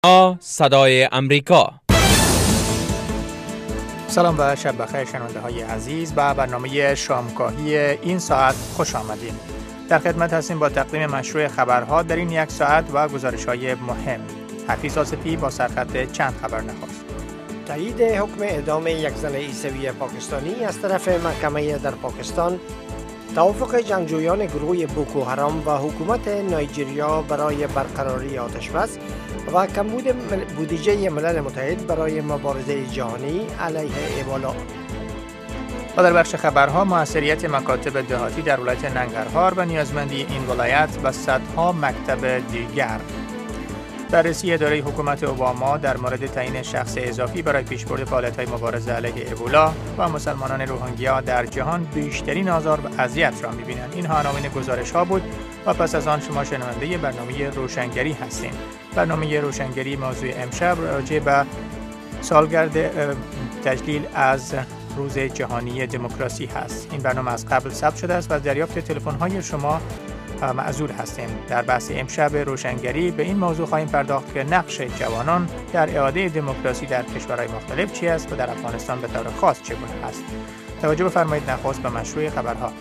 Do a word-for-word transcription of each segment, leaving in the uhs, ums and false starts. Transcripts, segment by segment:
صدای امریکا. سلام و شب بخیر شنونده های عزیز، به برنامه شامگاهی این ساعت خوش آمدید. در خدمت هستیم با تقدیم مشروع خبرها در این یک ساعت و گزارش های مهم. حفیظ آصفی با سرخط چند خبر نخست. تایید حکم اعدام یک زن عیسوی پاکستانی از طرف محکمه در پاکستان، توافق جنگجویان گروه بوکو حرام و حکومت نایجریا برای برقراری آتشبس و کمبود بودجه ملل متحد برای مبارزه جهانی علیه ابولا. و در بخش خبرها، موثریت مکاتب دهاتی در ولایت ننگرهار و نیازمندی این ولایت و صدها مکتب دیگر. بررسی اداره حکومت اوباما در مورد تعیین شخص اضافی برای پیشبرد فعالیت‌های مبارزه علیه ابولا و مسلمانان روهینگیا در جهان بیشترین آزار و اذیت را می‌بینند. اینها عناوین گزارش‌ها بود و پس از آن شما شنونده برنامه روشنگری هستید. برنامه روشنگری موضوع امشب راجع به سالگرد تجلیل از روز جهانی دموکراسی هست. این برنامه از قبل ثبت شده است و دریافت تلفن‌های شما معذور هستیم. در بحث امشب روشنگری به این موضوع خواهیم پرداخت که نقش جوانان در اعاده دموکراسی در کشورهای مختلف چی است و در افغانستان به طور خاص چگونه است. توجه بفرمایید نخست به مشروع خبرها.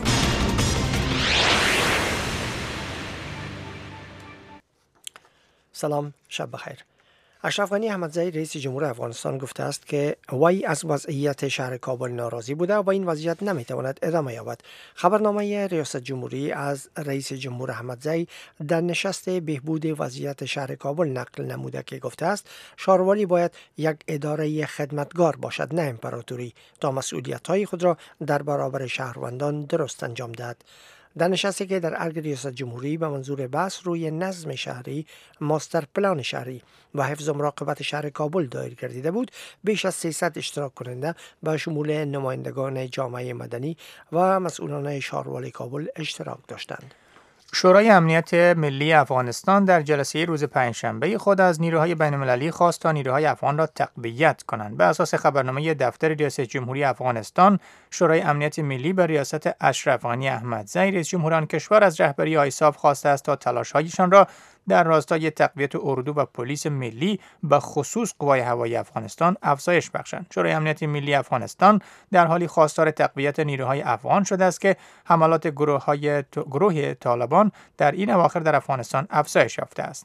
سلام، شب بخیر. اشرف غنی احمدزی رئیس جمهور افغانستان گفته است که وی از وضعیت شهر کابل ناراضی بوده و این وضعیت نمیتواند ادامه یابد. خبرنامه ریاست جمهوری از رئیس جمهور احمدزی در نشست بهبود وضعیت شهر کابل نقل نموده که گفته است شاروالی باید یک اداره خدمتگار باشد، نه امپراتوری، تا مسئولیت‌های خود را در برابر شهروندان درست انجام دهد. در نشستی که در ارگ ریاست جمهوری به منظور بحث روی نظم شهری، ماستر پلان شهری و حفظ و مراقبت شهر کابل دایر گردیده بود، بیش از سیصد اشتراک کننده به شمول نمایندگان جامعه مدنی و مسئولان شهروال کابل اشتراک داشتند. شورای امنیت ملی افغانستان در جلسه روز پنجشنبه خود از نیروهای بین‌المللی خواست تا نیروهای افغان را تقویت کنند. به اساس خبرنامه دفتر ریاست جمهوری افغانستان، شورای امنیت ملی به ریاست اشرف غنی احمدزی رئیس جمهور آن کشور از رهبری آیساف خواسته است تا تلاش‌هایشان را در راستای تقویت اردو و پلیس ملی به خصوص قوای هوایی افغانستان افزایش بخشند. شورای امنیت ملی افغانستان در حالی خواستار تقویت نیروهای افغان شده است که حملات گروه‌های گروه طالبان در این اواخر در افغانستان افزایش یافته است.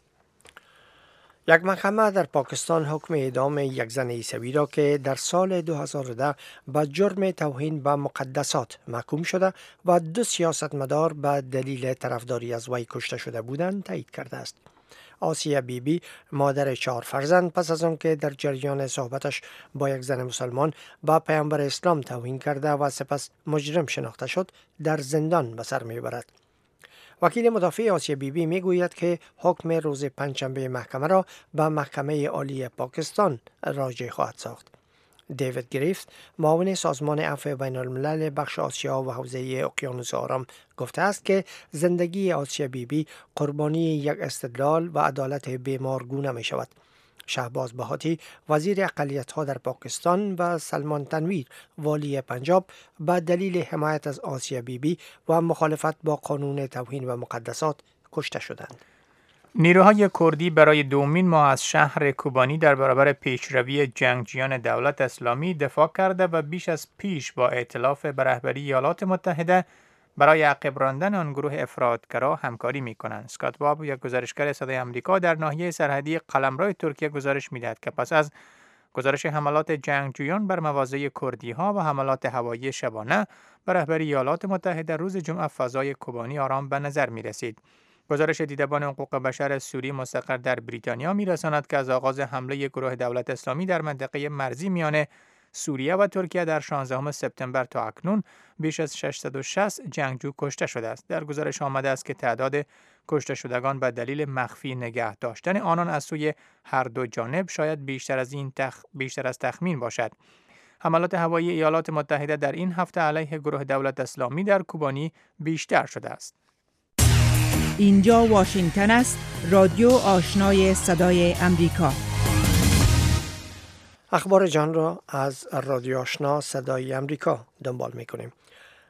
یک محکمه در پاکستان حکم اعدام یک زن عیسوی را که در سال دو هزار و ده به جرم توهین به مقدسات محکوم شده و دو سیاستمدار به دلیل طرفداری از وی کشته شده بودند تایید کرده است. آسیه بی بی، مادر چهار فرزند، پس از آن که در جریان صحبتش با یک زن مسلمان با پیامبر اسلام توهین کرده و سپس مجرم شناخته شد، در زندان به سر میبرد. وکیل مدافع آسیه بی بی می گوید که حکم روز پنجشنبه محکمه را به محکمه عالی پاکستان راجع خواهد ساخت. دیوید گریفت، معاون سازمان عفو بین الملل بخش آسیا و حوزه اقیانوس آرام، گفته است که زندگی آسیه بی بی قربانی یک استدلال و عدالت بیمارگونه می شود. شهباز بهاتی، وزیر اقلیت‌ها در پاکستان، و سلمان تنویر، والی پنجاب، به دلیل حمایت از آسیه بی بی و مخالفت با قانون توهین و مقدسات کشته شدند. نیروهای کردی برای دومین ماه از شهر کوبانی در برابر پیشروی جنگجویان دولت اسلامی دفاع کرده و بیش از پیش با ائتلاف به رهبری ایالات متحده برای عقب راندن آن گروه افراطگرا همکاری می‌کنند. اسکات باب، یک گزارشگر صدای آمریکا در ناحیه سرحدی قلمرو ترکیه، گزارش می‌دهد که پس از گزارش حملات جنگجویان بر مواضع کردی‌ها و حملات هوایی شبانه به رهبری ایالات متحده، روز جمعه فضای کوبانی آرام به نظر می‌رسید. گزارش دیدبان حقوق بشر سوری مستقر در بریتانیا می‌رساند که از آغاز حمله گروه دولت اسلامی در منطقه مرزی میان سوریه و ترکیه در شانزدهم سپتامبر تا اکنون بیش از ششصد و شصت جنگجو کشته شده است. در گزارش آمده است که تعداد کشته شدگان به دلیل مخفی نگه داشتن آنان از سوی هر دو جانب شاید بیشتر از این تخ... بیشتر از تخمین باشد. حملات هوایی ایالات متحده در این هفته علیه گروه دولت اسلامی در کوبانی بیشتر شده است. اینجا واشنگتن است، رادیو آشنای صدای امریکا. اخبار جهان را از رادیو آشنا صدای امریکا دنبال می‌کنیم.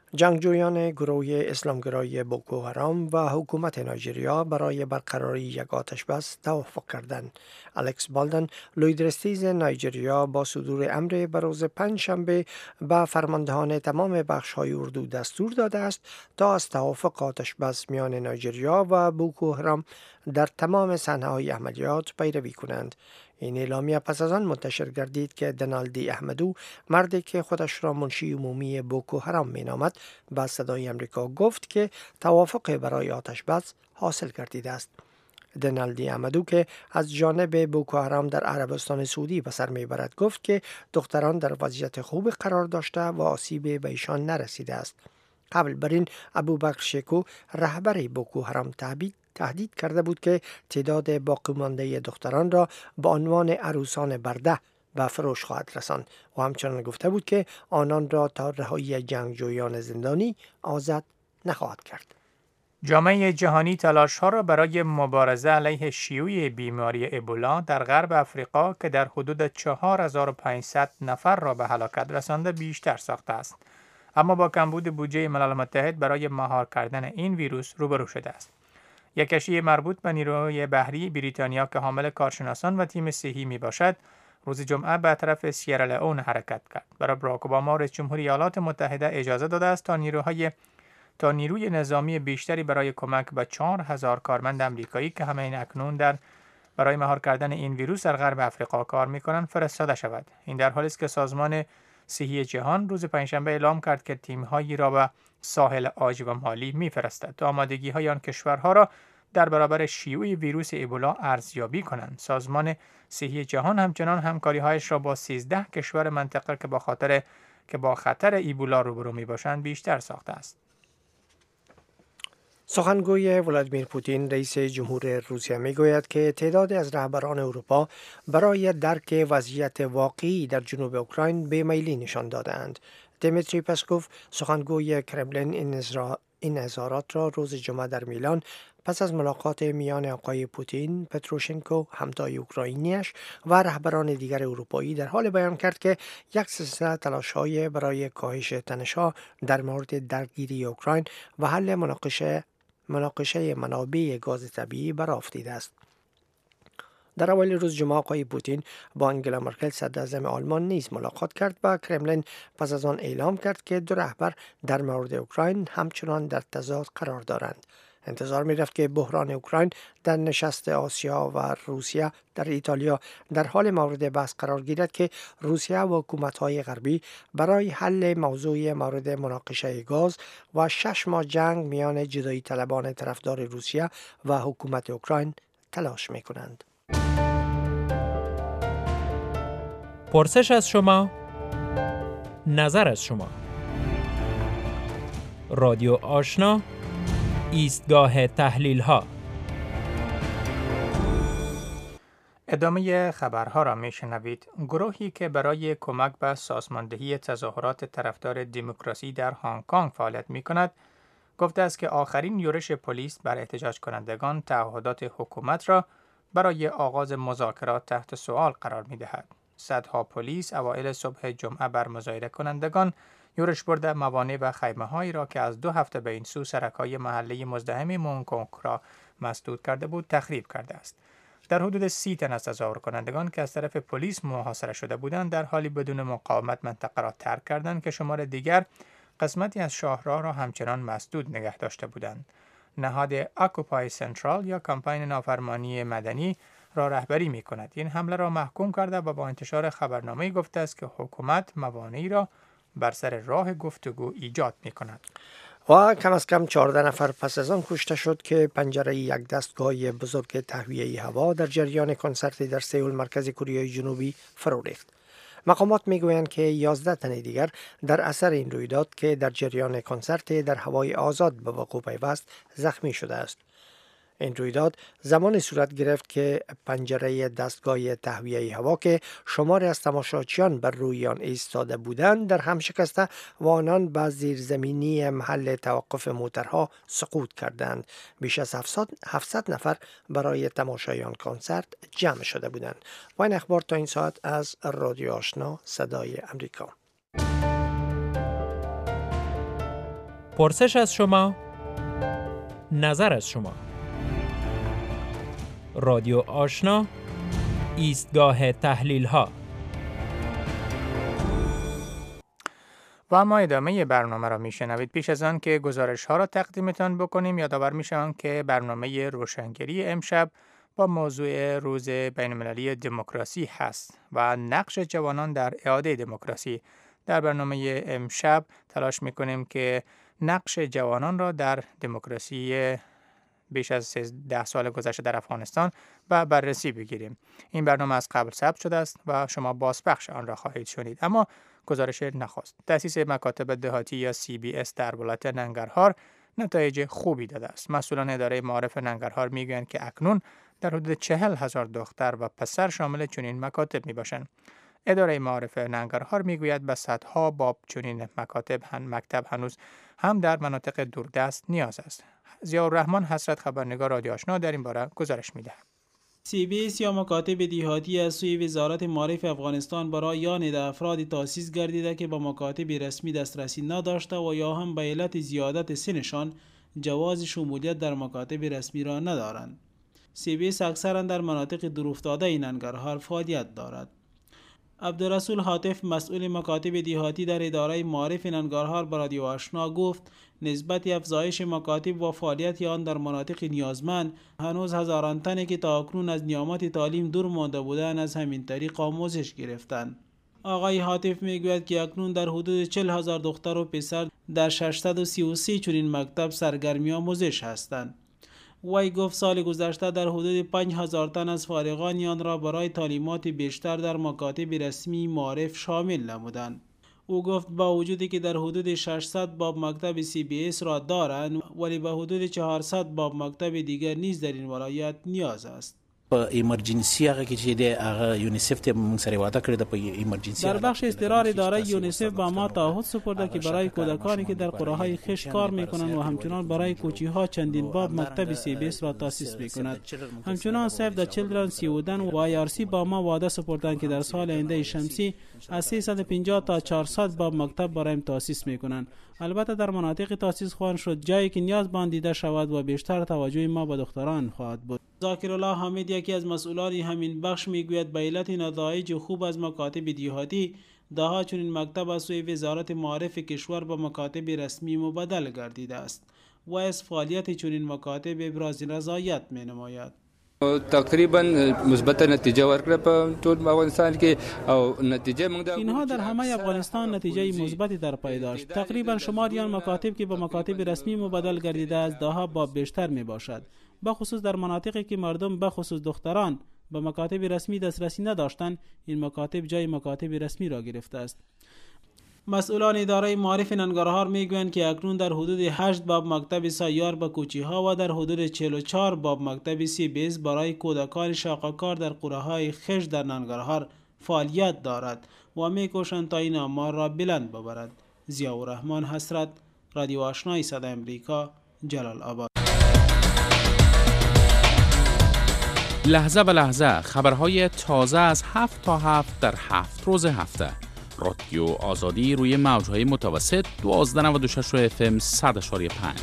جنگجویان گروه اسلامگرایی بوکو حرام و حکومت نایجریا برای برقراری یک آتشبس توافق کردند. الکس بالدن، لویدرستیز نایجریا، با صدور امر به روز پنجشنبه به فرماندهان تمام بخش‌های اردو دستور داده است تا از توافق آتشبس میان نایجریا و بوکو حرام در تمام صحنه‌های عملیات پیروی کنند. این اعلامیه پس از آن منتشر گردید که دنالدی احمدو، مردی که خودش را منشی عمومی بوکو حرام مینامد، با صدای امریکا گفت که توافق برای آتشبس حاصل گردیده است. دنالدی احمدو که از جانب بوکو حرام در عربستان سعودی به سر میبرد گفت که دختران در وضعیت خوب قرار داشته و آسیب به ایشان نرسیده است. قبل بر این ابوبکر شیکو، رهبر بوکو حرام، تهدید تهدید کرده بود که تعداد باقی مانده دختران را به عنوان عروسان برده به فروش خواهد رساند و همچنان گفته بود که آنان را تا رهایی جنگجویان زندانی آزاد نخواهد کرد. جامعه جهانی تلاش‌ها را برای مبارزه علیه شیوع بیماری ابولا در غرب افریقا که در حدود چهار هزار و پانصد نفر را به هلاکت رسانده بیشتر ساخته است. اما با کمبود بودجه ملل متحد برای مهار کردن این ویروس روبرو شده است. یک کشتی مربوط به نیروی بحری بریتانیا که حامل کارشناسان و تیم صحی می باشد، روز جمعه به طرف سیرالئون حرکت کرد. برای باراک اوباما رئیس جمهور ایالات متحده اجازه داده است تا نیروهای تا نیروی نظامی بیشتری برای کمک به چهار هزار کارمند آمریکایی که همین اکنون در برای مهار کردن این ویروس در غرب افریقا کار می‌کنند فرستاده شود. این در حالی است که سازمان صحی جهان روز پنجشنبه اعلام کرد که تیم‌هایی را به ساحل عاج و مالی می‌فرستد تا آمادگی‌های آن کشورها را در برابر شیوع ویروس ابولا ارزیابی کنند. سازمان صحی جهان همچنان همکاری‌هایش را با سیزده کشور منطقه که با خاطر که با خطر ابولا روبرو می‌باشند بیشتر ساخته است. سخنگوی ولادیمیر پوتین، رئیس جمهور روسیه، میگوید که تعدادی از رهبران اروپا برای درک وضعیت واقعی در جنوب اوکراین بیمیلی نشان داده‌اند. دیمیتری پسکوف، سخنگوی کرملین، این, این اظهارات را روز جمعه در میلان پس از ملاقات میان آقای پوتین، پتروشنکو، همتای اوکراینیش و رهبران دیگر اروپایی در حال بیان کرد که یک سلسله تلاش‌های برای کاهش تنش‌ها در مورد درگیری اوکراین و حل مناقشه مناقشه منابع گاز طبیعی برآورده است. در اول روز جمعه آقای پوتین با انگلا مرکل صدراعظم آلمان نیز ملاقات کرد و کرملین پس از آن اعلام کرد که دو رهبر در مورد اوکراین همچنان در تضاد قرار دارند. انتظار می رفت که بحران اوکراین در نشست آسیا و روسیه در ایتالیا در حال مورد بحث قرار گیرد که روسیه و حکومت‌های غربی برای حل موضوع مورد مناقشه گاز و شش ماه جنگ میان جدایی طلبان طرفدار روسیه و حکومت اوکراین تلاش می کنند. پرسش از شما، نظر از شما. رادیو آشنا، ایستگاه تحلیل ها. ادامه خبرها را میشنوید. گروهی که برای کمک به سازماندهی تظاهرات طرفدار دموکراسی در هنگ کنگ فعالیت می کند، گفته است که آخرین یورش پلیس بر احتجاج کنندگان تعهدات حکومت را برای آغاز مذاکرات تحت سؤال قرار می دهد. صدها پلیس اوایل صبح جمعه بر مظاهره کنندگان یورش برده موانع و خیمه‌هایی را که از دو هفته به این سو سرک‌های محله مزدحم هنگ کنگ را مسدود کرده بود تخریب کرده است. در حدود سی تن از تظاهر کنندگان که از طرف پلیس محاصره شده بودند در حالی بدون مقاومت منطقه را ترک کردند که شمار دیگر قسمتی از شاهراه را همچنان مسدود نگه داشته بودند. نهاد اکوپای سنترال یا کمپین نافرمانی مدنی را رهبری می کند. این حمله را محکوم کرده و با انتشار خبرنامه‌ای گفته است که حکومت موانعی را بر سر راه گفتگو ایجاد می کند. و کم از کم چهارده نفر پس از آن کشته شد که پنجره یک دستگاه بزرگ تهویه هوا در جریان کنسرتی در سئول مرکز کره جنوبی فرو ریخت. مقامات میگویند که یازده تن دیگر در اثر این رویداد که در جریان کنسرت در هوای آزاد به وقوع پیوست زخمی شده است. این رویداد زمان صورت گرفت که پنجره دستگاه تهویه هوا که شماری از تماشاچیان بر روی آن ایستاده بودند در هم شکسته و آنان به زیرزمینی محل توقف موترها سقوط کردند. بیش از هفتصد نفر برای تماشای آن کنسرت جمع شده بودند. و این اخبار تا این ساعت از رادیو آشنا صدای امریکا. پرسش از شما، نظر از شما. رادیو آشنا، ایستگاه تحلیل ها. و اما ادامه برنامه را میشنوید. پیش از آن که گزارش ها را تقدیمتان بکنیم، یادآور میشوم که برنامه روشنگری امشب با موضوع روز بین‌المللی دموکراسی هست و نقش جوانان در اعاده دموکراسی. در برنامه امشب تلاش میکنیم که نقش جوانان را در دموکراسی بیش از ده سال گذشته در افغانستان و بررسی بگیریم. این برنامه از قبل ثبت شده است و شما بازپخش آن را خواهید شنید. اما گزارش نخست. تأسیس مکاتب دهاتی یا سی بی اس در ولایت ننگرهار نتایج خوبی داده است. مسئولان اداره معارف ننگرهار میگویند که اکنون در حدود چهل هزار دختر و پسر شامل چنین مکاتب می باشند. اداره معارف ننگرهار میگوید به صدها باب چنین مکاتب هن مکتب هنوز هم در مناطق دوردست نیاز است. ضیاءالرحمن حسرت، خبرنگار رادیو آشنا، در این باره گزارش می‌دهد. سی بی اس یا مکاتب دهاتی از سوی وزارت معارف افغانستان برای یان ده افرادی تأسیس گردیده که با مکاتب رسمی دسترسی نداشته و یا هم به علت زیادت سنشان جواز شمولیت در مکاتب رسمی را ندارند. سی بی اس اکثرا در مناطق دورافتاده ننگرهار فعالیت دارد. عبدالرسول حاتف، مسئول مکاتب دهاتی در اداره معارف ننگرهار، به رادیو آشنا گفت نسبت افزایش مکاتب و فعالیت آن در مناطق نیازمند، هنوز هزاران تنی که تا اکنون از نیامت تعلیم دور مانده بودند از همین طریق آموزش گرفتند. آقای حاتف میگوید که اکنون در حدود چهل هزار دختر و پسر در ششصد و سی و سه چنین مکتب سرگرمی آموزش هستند. وی گفت سال گذشته در حدود پنج هزار تن از فارغان آن را برای تعلیمات بیشتر در مکاتب رسمی معارف شامل نمودند. او گفت با وجودی که در حدود ششصد باب مکتب سی بی اس را دارند، ولی به حدود چهارصد باب مکتب دیگر نیز در این ولایت نیاز است. په ایمرجنسی هغه کې چې د هغه یونیسف ته موږ سره وعده کړی د په ایمرجنسی در بخش اضطرار اداره یونیسف با ما تعهد سپرده که برای کودکانی که در قره‌های خشک کار میکنند و همچنان برای کوچی‌ها چندین باب مکتب سی بی اس را تأسیس میکند. همچنان سیو د چیلدرن سیودن و آی آر سی با ما وعده سپردند که در سال آینده شمسی از سیصد و پنجاه تا چهارصد باب مکتب برایم تأسیس میکنند. البته در مناطق تأسیس خواهند شد جایی که نیاز به آن دیده شود و بیشتر توجه ما به دختران خواهد بود. ذاکرالله حامد، یکی از مسئولان همین بخش، میگوید به علت نتایج خوب از مکاتب دهاتی، دهها چنین مکتب از سوی وزارت معارف کشور به مکاتب رسمی مبدل گردیده است و از فعالیت چنین مکاتب ابراز رضایت می نماید. تقریبا مثبت نتیجه ورکړه په ټول افغانستان کې او نتیجه موږ اینها در همه افغانستان نتیجه مثبتی در پی داشت. تقریبا شمار آن مکاتب که به مکاتب رسمی مبدل گردیده است دهها باب بیشتر می باشد، به خصوص در مناطقی که مردم به خصوص دختران به مکاتب رسمی دسترسی نداشتند. این مکاتب جای مکاتب رسمی را گرفته است. مسئولان اداره معارف ننگرهار میگویند که اکنون در حدود هشت باب مکتب سیار به کوچی‌ها و در حدود چهل و چهار باب مکتب سی بی اس برای کودکان شاقه‌کار در قره‌های خش در ننگرهار فعالیت دارد و میکوشند تا این آمار را بلند ببرد. ضیاءالرحمن حسرت، رادیو آشنای صدای امریکا، جلال آباد. لحظه به لحظه خبرهای تازه از هفت تا هفت در هفت روز هفته. رادیو آزادی روی موجهای متوسط دوازده و نود و شش اف ام صد و پنج.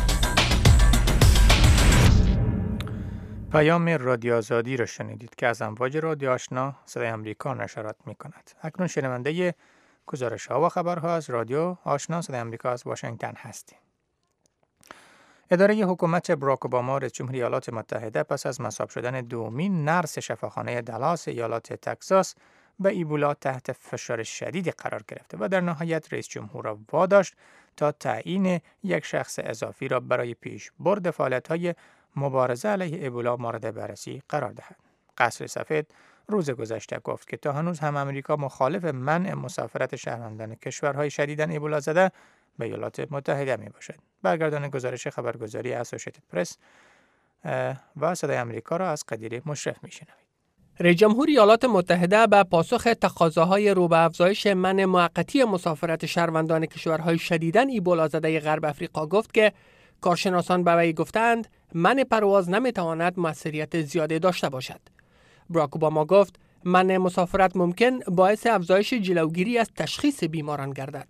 پیام رادیو آزادی را شنیدید که از امواج رادیو آشنا صدای امریکا نشرات می کند. اکنون شنونده گزارش ها و خبرها از رادیو آشنا صدای امریکا از واشنگتن هستیم. اداره حکومت براک اوباما رئیس جمهور ایالات متحده پس از مصاب شدن دومین نرس شفاخانه دلاس ایالات تگزاس به ایبولا تحت فشار شدید قرار گرفته و در نهایت رئیس جمهور را واداشت تا تعیین یک شخص اضافی را برای پیش برد فعالیت‌های مبارزه علیه ایبولا مورد بررسی قرار دهد. قصر سفید روز گذشته گفت که تا هنوز هم امریکا مخالف منع مسافرت شهروندان کشورهای شدیداً ایبولا زده به ایالات متحده می باشد. برگردان گزارش خبرگزاری اسوسییتد پرس و صدای امریکا را از قدیر مشرف می شنوید. رئیس جمهور ایالات متحده به پاسخ تقاضاهای رو به افزایش منع موقتی مسافرت شهروندان کشورهای شدیداً ایبولا زده غرب افریقا گفت که کارشناسان به وی گفتند منع پرواز نمیتواند موثریت زیاده داشته باشد. براک اوباما گفت منع مسافرت ممکن باعث افزایش جلوگیری از تشخیص بیماران گردد.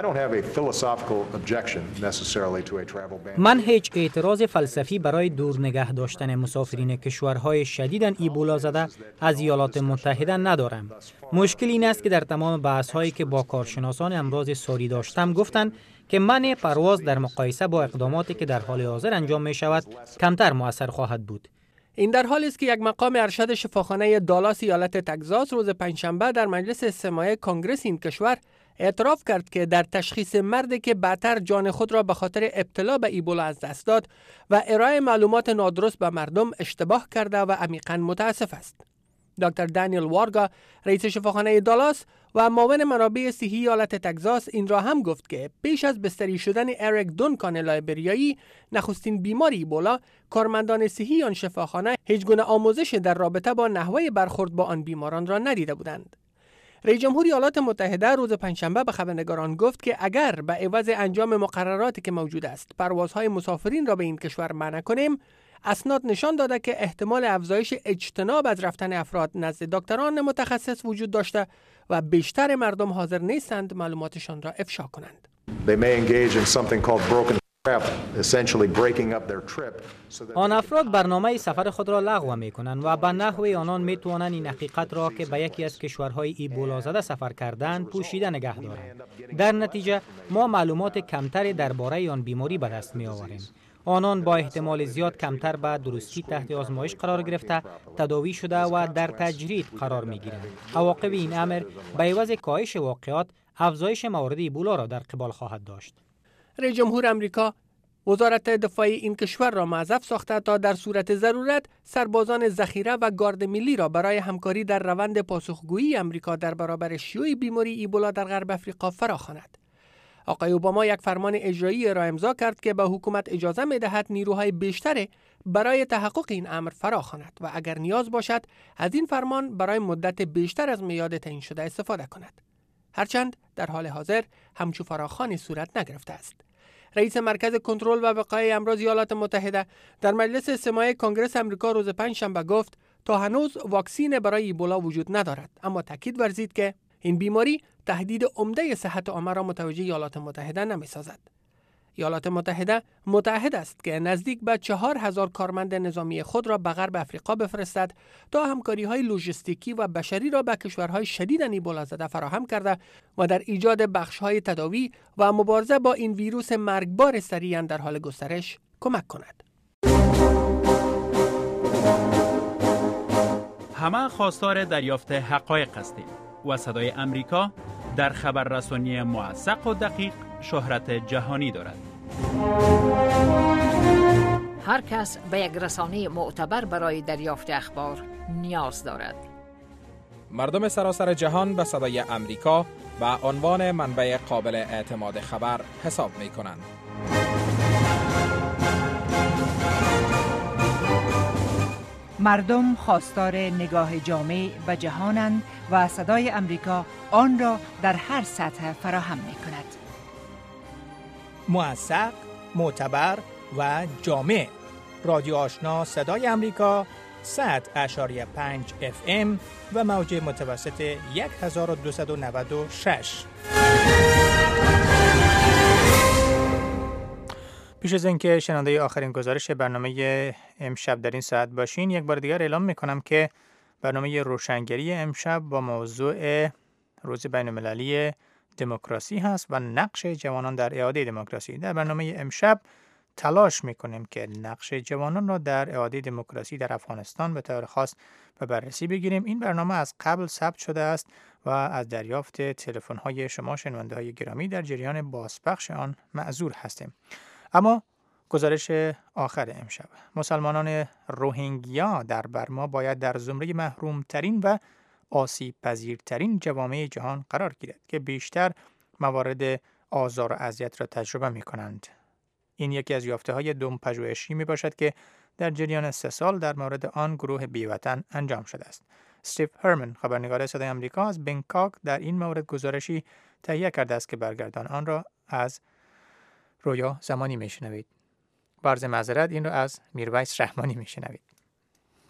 من هیچ اعتراض فلسفی برای دور نگه داشتن مسافرین کشورهای شدیداً ایبولا زده از ایالات متحده ندارم. مشکل این است که در تمام بحث‌هایی که با کارشناسان امراض ساری داشتم گفتند که منع پرواز در مقایسه با اقداماتی که در حال حاضر انجام می شود کمتر مؤثر خواهد بود. این در حالی است که یک مقام ارشد شفاخانه دالاس ایالت تگزاس روز پنجشنبه در مجلس استماعی کنگره این کشور اعتراف کرد که در تشخیص مردی که بعدتر جان خود را به خاطر ابتلا به ایبولا از دست داد و ارائه معلومات نادرست به مردم اشتباه کرده و عمیقاً متاسف است. دکتر دانیل وارگا رئیس شفاخانه دالاس و معاون منابع صحی ایالت تگزاس این را هم گفت که پیش از بستری شدن اریک دونکان لایبریایی نخستین بیماری ایبولا، کارمندان صحی آن شفاخانه هیچ گونه آموزش در رابطه با نحوه برخورد با آن بیماران را ندیده بودند. رئیس جمهور ایالات متحده روز پنجشنبه به خبرنگاران گفت که اگر به عوض انجام مقرراتی که موجود است پروازهای مسافرین را به این کشور منع کنیم، اسناد نشان داده که احتمال افزایش اجتناب از رفتن افراد نزد دکتران متخصص وجود داشته و بیشتر مردم حاضر نیستند معلوماتشان را افشا کنند. آن افراد برنامه سفر خود را لغو می کنند و به نحوی آنان می توانند این حقیقت را که به یکی از کشورهای ایبولا زده سفر کردند پوشیده نگه دارند. در نتیجه ما معلومات کمتری درباره آن بیماری به دست می آوریم. آنان با احتمال زیاد کمتر به درستی تحت آزمایش قرار گرفته، تداوی شده و در تجرید قرار می گیرند. عواقب این امر به عوض کاهش واقعات افزایش موارد ایبولا را در قبال خواهد داشت. رئیس جمهور آمریکا وزارت دفاع این کشور را موظف ساخته تا در صورت ضرورت سربازان ذخیره و گارد ملی را برای همکاری در روند پاسخگویی آمریکا در برابر شیوع بیماری ایبولا در غرب افریقا فراخواند. آقای اوباما یک فرمان اجرایی را امضا کرد که به حکومت اجازه می‌دهد نیروهای بیشتر برای تحقق این امر فراخواند و اگر نیاز باشد از این فرمان برای مدت بیشتر از میعاد تعیین شده استفاده کند. هرچند در حال حاضر همچو فراخوانی صورت نگرفته است. رئیس مرکز کنترل و وقایع امراض ایالات متحده در مجلس استماعی کنگره آمریکا روز پنجشنبه گفت تا هنوز واکسین برای ایبولا وجود ندارد، اما تاکید ورزید که این بیماری تهدید عمده صحت عامه را متوجه ایالات متحده نمی‌سازد. ایالات متحده متعهد است که نزدیک به چهار هزار کارمند نظامی خود را به غرب افریقا بفرستد تا همکاری‌های لوجستیکی و بشری را به کشورهای شدیداً ایبولا زده فراهم کرده و در ایجاد بخش‌های تداوی و مبارزه با این ویروس مرگبار سریعاً در حال گسترش کمک کند. همه خواستار دریافت حقایق هستیم و صدای امریکا در خبررسانی موثق و دقیق شهرت جهانی دارد. هر کس به یک رسانه معتبر برای دریافت اخبار نیاز دارد. مردم سراسر جهان به صدای امریکا و عنوان منبع قابل اعتماد خبر حساب می کنند. مردم خواستار نگاه جامع به جهانند و صدای امریکا آن را در هر سطح فراهم می کند. موثق، معتبر و جامع. رادیو آشنا صدای امریکا صد اشاری پنج اف ام و موج متوسط هزار و دویست و نود و شش. پیش از اینکه شنونده آخرین گزارش برنامه امشب در این ساعت باشین، یک بار دیگر اعلام میکنم که برنامه روشنگری امشب با موضوع روز بین‌المللی دموکراسی هست و نقش جوانان در اعاده دموکراسی. در برنامه امشب تلاش میکنیم که نقش جوانان را در اعاده دموکراسی در افغانستان به طور خاص به بررسی بگیریم. این برنامه از قبل ثبت شده است و از دریافت تلفن‌های شما شنونده‌های گرامی در جریان بازپخش آن معذور هستیم. اما گزارش آخر امشب: مسلمانان روهینگیا در برما باید در زمره محرومترین و آسیب پذیرترین جوامع جهان قرار گیرد که بیشتر موارد آزار و اذیت را تجربه می کنند. این یکی از یافته‌های دوم پژوهشی می باشد که در جریان سه سال در مورد آن گروه بیوطن انجام شده است. استیو هرمن، خبرنگار صدای آمریکا از بنکاک، در این مورد گزارشی تهیه کرده است که برگردان آن را از رویا زمانی میشنوید. برز معذرت این را از میرویس رحمانی میشنوید.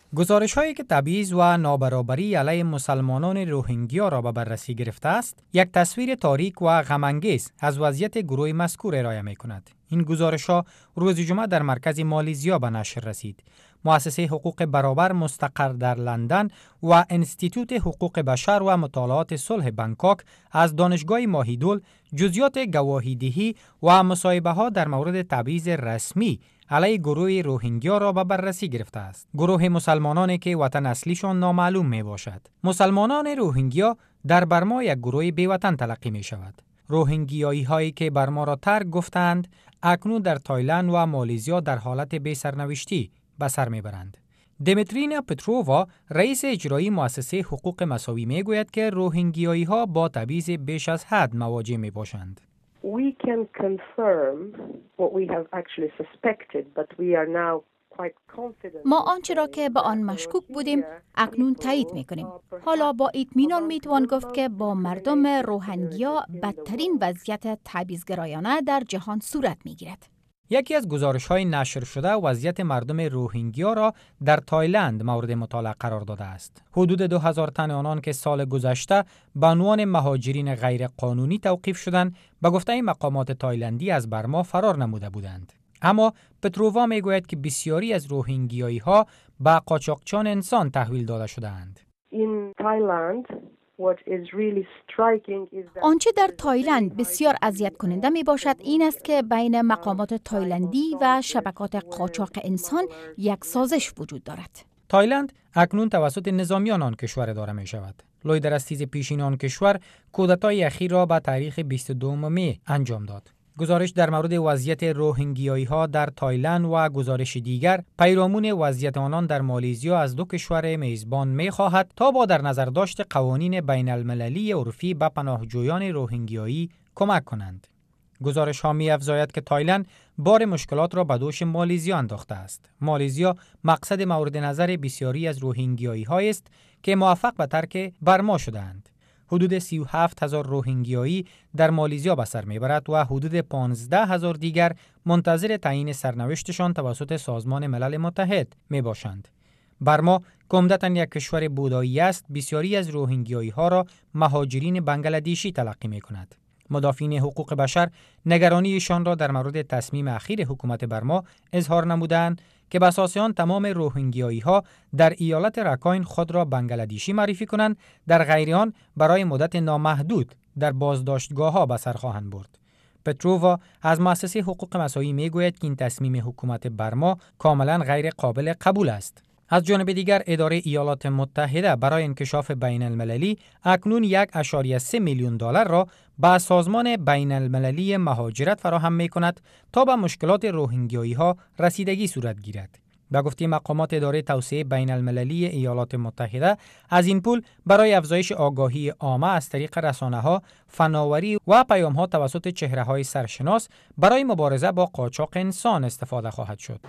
گزارش هایی که تبعیض و نابرابری علیه مسلمانان روهینگیا را به بررسی گرفته است، یک تصویر تاریک و غم‌انگیز از وضعیت گروه مذکور ارائه می کند. این گزارش ها روز جمعه در مرکز مالیزیا به نشر رسید. مؤسسه حقوق برابر مستقر در لندن و انستیتوت حقوق بشر و مطالعات صلح بنکاک از دانشگاه ماهیدول جزئیات گواهیدهی و مصاحبه ها در مورد تبعیض رسمی علیه گروه روهینگیا را به بررسی گرفته است. گروه مسلمانانی که وطن اصلیشان نامعلوم می باشد. مسلمانان روهینگیا در برما یک گروه بی‌وطن تلقی می شود. روهینگیایی هایی که برما را ترک گفتند، اکنون در تایلند و مالیزیا در حالت بی سرنوشتی به سر میبرند. دمیترینا پترووا، رئیس اجرایی مؤسسه حقوق مساوی میگوید که روهینگیایی ها با تبعیض بیش از حد مواجه می باشند. We can confirm what we have actually suspected, but we are now quite confident. ما آنچه را که به آن مشکوک بودیم اکنون تایید میکنیم. حالا با اطمینان میتوان گفت که با مردم روهینگیا بدترین وضعیت تبعیض‌گرایانه در جهان صورت میگیرد. یکی از گزارش‌های نشر شده وضعیت مردم روهینگیا را در تایلند مورد مطالعه قرار داده است. حدود دو هزار تن آنان که سال گذشته به عنوان مهاجرین غیر قانونی توقیف شدند، به گفته مقامات تایلندی از برما فرار نموده بودند. اما پترووا میگوید که بسیاری از روهینگیایی‌ها به قاچاقچیان انسان تحویل داده شده‌اند. In Thailand, what is really striking is that آنچه در تایلند بسیار اذیت کننده می باشد این است که بین مقامات تایلندی و شبکات قاچاق انسان یک سازش وجود دارد. تایلند اکنون توسط نظامیان آن کشور اداره می شود. لیدر از تیز پیشین آن کشور کودتای اخیر را به تاریخ بیست و دوم می انجام داد. گزارش در مورد وضعیت روهینگیایی ها در تایلند و گزارش دیگر پیرامون وضعیت آنان در مالیزیا از دو کشور میزبان می خواهد تا با در نظر داشت قوانین بین المللی عرفی به پناهجویان روهینگیایی کمک کنند. گزارش ها می افزاید که تایلند بار مشکلات را به دوش مالیزیا انداخته است. مالیزیا مقصد مورد نظر بسیاری از روهینگیایی های است که موفق به ترک برما شدند. حدود سی و هفت هزار روهینگیایی در مالیزیا به سر میبرد و حدود پانزده هزار دیگر منتظر تعیین سرنوشتشان توسط سازمان ملل متحد می باشند. برما که عمدتاً یک کشور بودایی است، بسیاری از روهینگیایی ها را مهاجرین بنگلادیشی تلقی می کند. مدافعین حقوق بشر نگرانیشان را در مورد تصمیم اخیر حکومت برما اظهار نمودند که به اساس آن تمام روهینگیایی ها در ایالت رکاین خود را بنگلادیشی معرفی کنند، در غیر آن برای مدت نامحدود در بازداشتگاه ها به سر خواهند برد. پترووا از مؤسسه حقوق مساوی می گوید که این تصمیم حکومت برما کاملا غیر قابل قبول است. از جانب دیگر اداره ایالات متحده برای انکشاف بین المللی اکنون یک و سه میلیون دلار را به سازمان بین المللی مهاجرت فراهم می کند تا به مشکلات روهینگیایی ها رسیدگی صورت گیرد. به گفته مقامات اداره توسعه بین المللی ایالات متحده، از این پول برای افزایش آگاهی عامه از طریق رسانه ها، فناوری و پیام ها توسط چهره های سرشناس برای مبارزه با قاچاق انسان استفاده خواهد شد.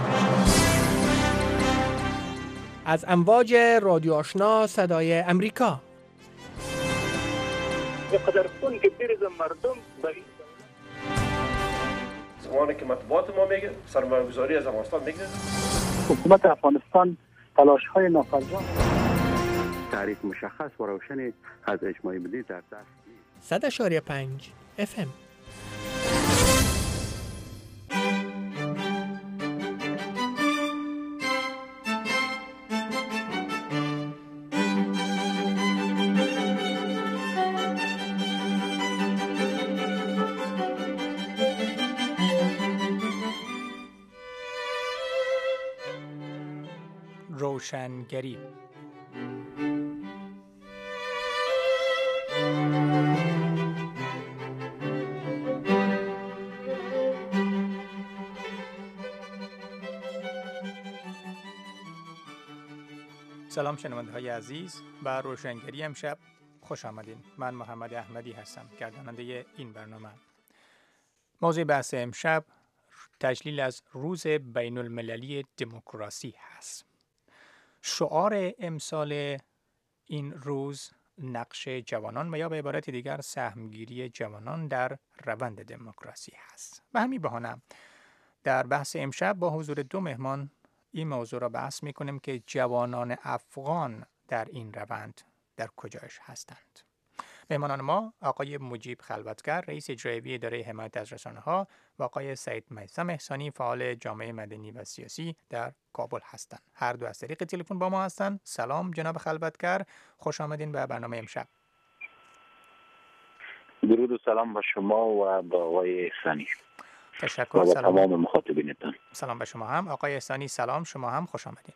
از امواج رادیو آشنا صدای امریکا. بقدر خون که بریزم مردم برای زمانی که مطبوعات ما میگه سرمایه‌گذاری از افغانستان میگه، حکومت افغانستان تلاش‌های نافرجام تعریف مشخص و روشن از اجماع ملی در دست نیست. صد اشاری پنج اف ام. روشنگری. سلام شنونده های عزیز، به روشنگری امشب خوش آمدین. من محمد احمدی هستم، گرداننده این برنامه. موضوع بحث امشب تجلیل از روز بین المللی دموکراسی هست. شعار امسال این روز نقش جوانان و یا به عبارت دیگر سهمگیری جوانان در روند دموکراسی هست. به همین بهانه در بحث امشب با حضور دو مهمان این موضوع را بحث میکنیم که جوانان افغان در این روند در کجایش هستند. مهمانان ما آقای مجیب خلوتگر رئیس اجرایی اداره حمایت از رسانه‌ها و آقای سعید میثم احسانی فعال جامعه مدنی و سیاسی در کابل هستند. هر دو از طریق تلفن با ما هستند. سلام جناب خلوتگر، خوش آمدین به برنامه امشب. درود و سلام به شما و به آقای احسانی. تشکر. و سلام تمام مخاطبینتان. سلام به شما هم. آقای احسانی سلام، شما هم خوش آمدین.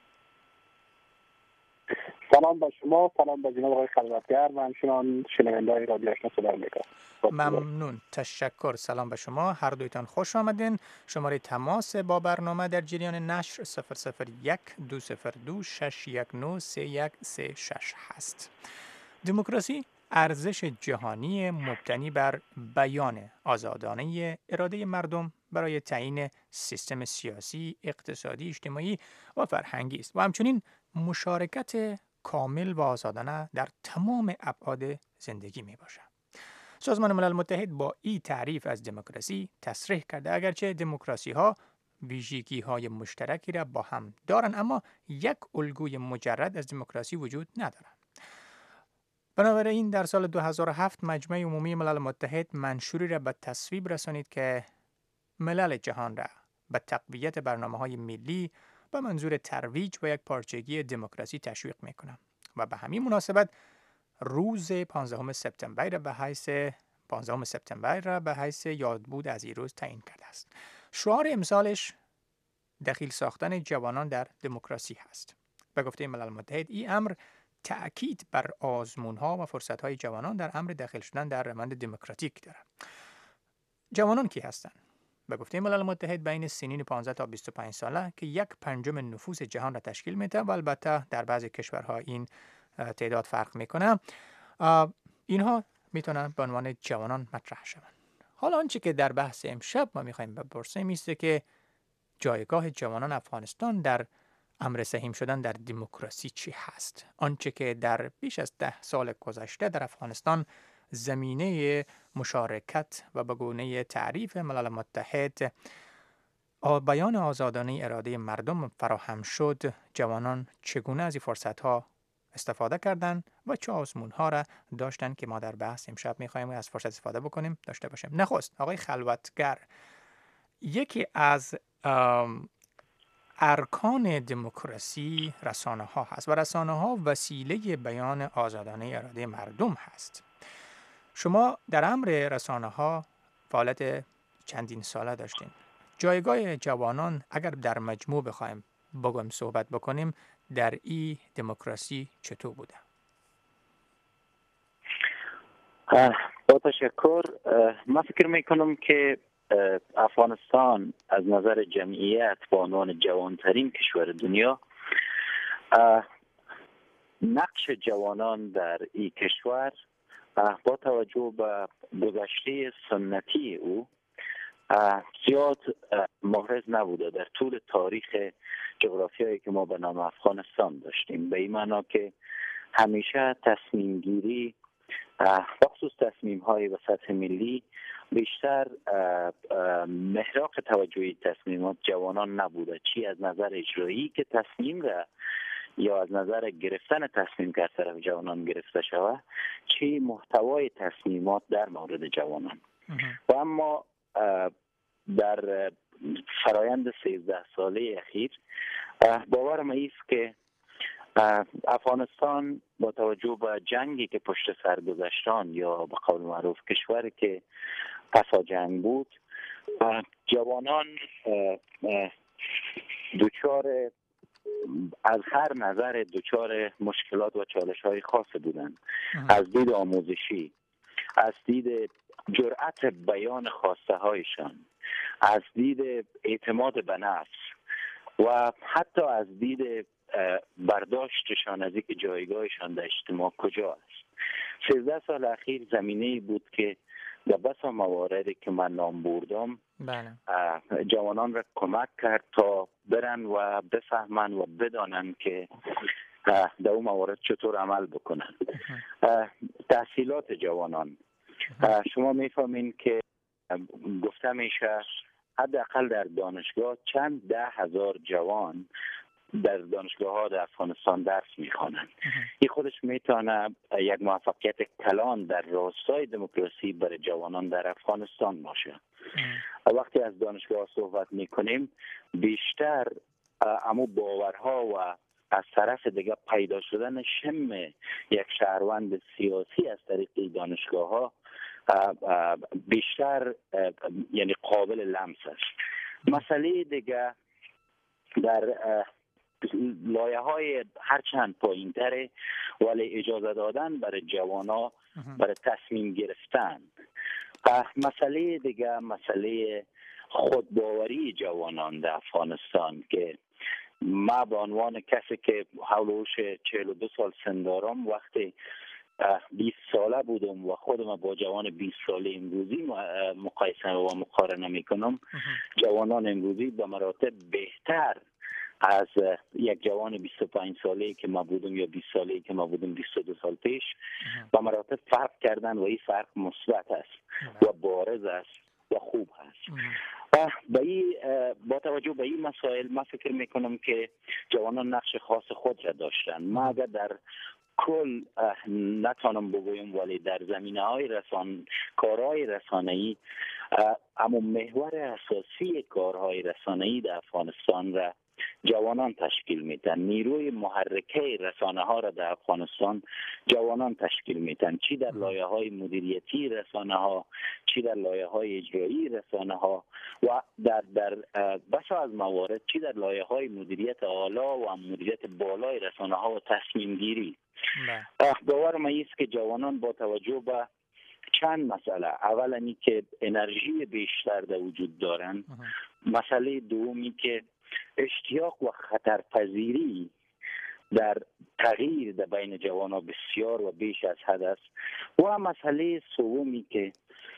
سلام به شما، سلام به جناب آقای خلوتگر و همچنان شنونده‌های رادیو آشنا صدا آمریکا. ممنون، تشکر. سلام به شما، هر دویتان خوش آمدین. شماره تماس با برنامه در جریان نشر صفر صفر یک دو صفر دو شش یک نه سه یک سه شش هست. دموکراسی ارزش جهانی مبتنی بر بیان آزادانه اراده مردم برای تعیین سیستم سیاسی، اقتصادی، اجتماعی و فرهنگی است و همچنین مشارکت کامل و آزادانه در تمام ابعاد زندگی می باشد. سازمان ملل متحد با این تعریف از دموکراسی تصریح کرده اگرچه دموکراسی ها ویژگی های مشترکی را با هم دارند، اما یک الگوی مجرد از دموکراسی وجود ندارد. بنابراین در سال دو هزار و هفت مجمع عمومی ملل متحد منشوری را به تصویب رسانید که ملل جهان را به تقویت برنامه‌های ملی به منظور ترویج و یک پارچگی دموکراسی تشویق می‌کند و به همین مناسبت روز پانزدهم سپتامبر را به حیث پانزدهم سپتامبر را به حیث یادبود از این روز تعیین کرده است. شعار امسالش دخیل ساختن جوانان در دموکراسی است. به گفته ملل متحد این امر تأکید بر آزمون‌ها و فرصت‌های جوانان در امر داخل شدن در روند دموکراتیک دارد. جوانان کی هستند؟ به گفته ملل متحد بین سنین پانزده تا بیست و پنج ساله که یک پنجم نفوس جهان را تشکیل میده و البته در بعضی کشورها این تعداد فرق میکنه، اینها میتونن به عنوان جوانان مطرح شوند. حالا آنچه که در بحث امشب ما میخوایم بپرسیم است که جایگاه جوانان افغانستان در امر سهیم شدن در دموکراسی چی هست؟ آنچه که در بیش از ده سال گذشته در افغانستان زمینه مشارکت و به گونه تعریف ملل متحد بیان آزادانه اراده مردم فراهم شد، جوانان چگونه از این فرصت‌ها استفاده کردند و چه آزمون‌ها را داشتند که ما در بحث امشب می‌خوایم از فرصت استفاده بکنیم داشته باشیم. نخست آقای خلوتگر، یکی از ارکان دموکراسی رسانه ها هست و رسانه ها وسیله بیان آزادانه اراده مردم هست. شما در امر رسانه ها فعالیت چندین ساله داشتین. جایگاه جوانان اگر در مجموع بخوایم بگم صحبت بکنیم در این دموکراسی چطور بوده؟ با تشکر. من فکر میکنم که افغانستان از نظر جمعیت به عنوان جوانترین کشور دنیا، نقش جوانان در این کشور با توجه به گذشته سنتی او زیاد محرز نبوده در طول تاریخ جغرافیایی که ما به نام افغانستان داشتیم، به این معنا که همیشه تصمیم گیری بخصوص تصمیم های به سطح ملی بیشتر محراق توجهی تصمیمات جوانان نبوده، چی از نظر اجرایی که تصمیم را یا از نظر گرفتن تصمیم که از طرف جوانان گرفته شود، چی محتوای تصمیمات در مورد جوانان. و اما در فرایند سیزده ساله اخیر باورم ایست که افغانستان با توجه به جنگی که پشت سر گذاشتان یا به قول معروف کشوری که پسا جنگ بود، جوانان دوچار از هر نظر دوچار مشکلات و چالش های خاص بودند، از دید آموزشی، از دید جرأت بیان خواسته هایشان، از دید اعتماد به نفس و حتی از دید برداشتشان از اینکه جایگاهشان در اجتماع کجا است. سیزده سال اخیر زمینه‌ای بود که در بسا مواردی که من نام بردم جوانان را کمک کرد تا برن و بفهمن و بدانن که در اون موارد چطور عمل بکنن. تحصیلات جوانان، شما میفهمین که گفته میشه حداقل در دانشگاه چند ده هزار جوان در دانشگاه ها در افغانستان درس میخوانند. این خودش میتونه یک موفقیت کلان در راستای دموکراسی برای جوانان در افغانستان باشه. وقتی از دانشگاه صحبت میکنیم بیشتر امو باورها و از طرف دیگه پیدا شدن شم یک شهروند سیاسی از طریق دانشگاه ها بیشتر یعنی قابل لمس است. مسئله دیگه در لایه های هرچند پایین تره ولی اجازه دادن برای جوانا برای تصمیم گرفتن. مسئله دیگه مسئله خودباوری جوانان در افغانستان که ما به عنوان کسی که حولوش چهل و دو سال سن دارم وقتی بیست ساله بودم و خودم با جوان بیست ساله امروزی مقایسه و مقارنه میکنم، جوانان امروزی به مراتب بهتر از یک جوان بیست و پنج ساله‌ای که ما بودم یا بیست ساله‌ای که ما بودم بیست و دو سال پیش به مراتب فرق کردن و این فرق مثبت است و بارز است و خوب است. با, با توجه به این مسائل ما فکر میکنم که جوانان نقش خاص خود را داشتن. ما اگر در کل نتانم بگویم ولی در زمینه های رسان کارهای رسانه‌ای اما محور اساسی کارهای رسانه‌ای در افغانستان را جوانان تشکیل میدن. نیروی محرکه رسانه ها را در افغانستان جوانان تشکیل میدن، چی در لایه های مدیریتی رسانه ها، چی در لایه های اجرایی رسانه ها و در در بسا از موارد چی در لایه های مدیریت اعلی و مدیریت بالای رسانه ها و تصمیم گیری. باورم است که جوانان با توجه به چند مسئله، اولا این که انرژی بیشتر در وجود دارن، مسئله دومی که اشتیاق و خطرپذیری در تغییر در بین جوانان بسیار و بیش از حد است و مسئله سومی که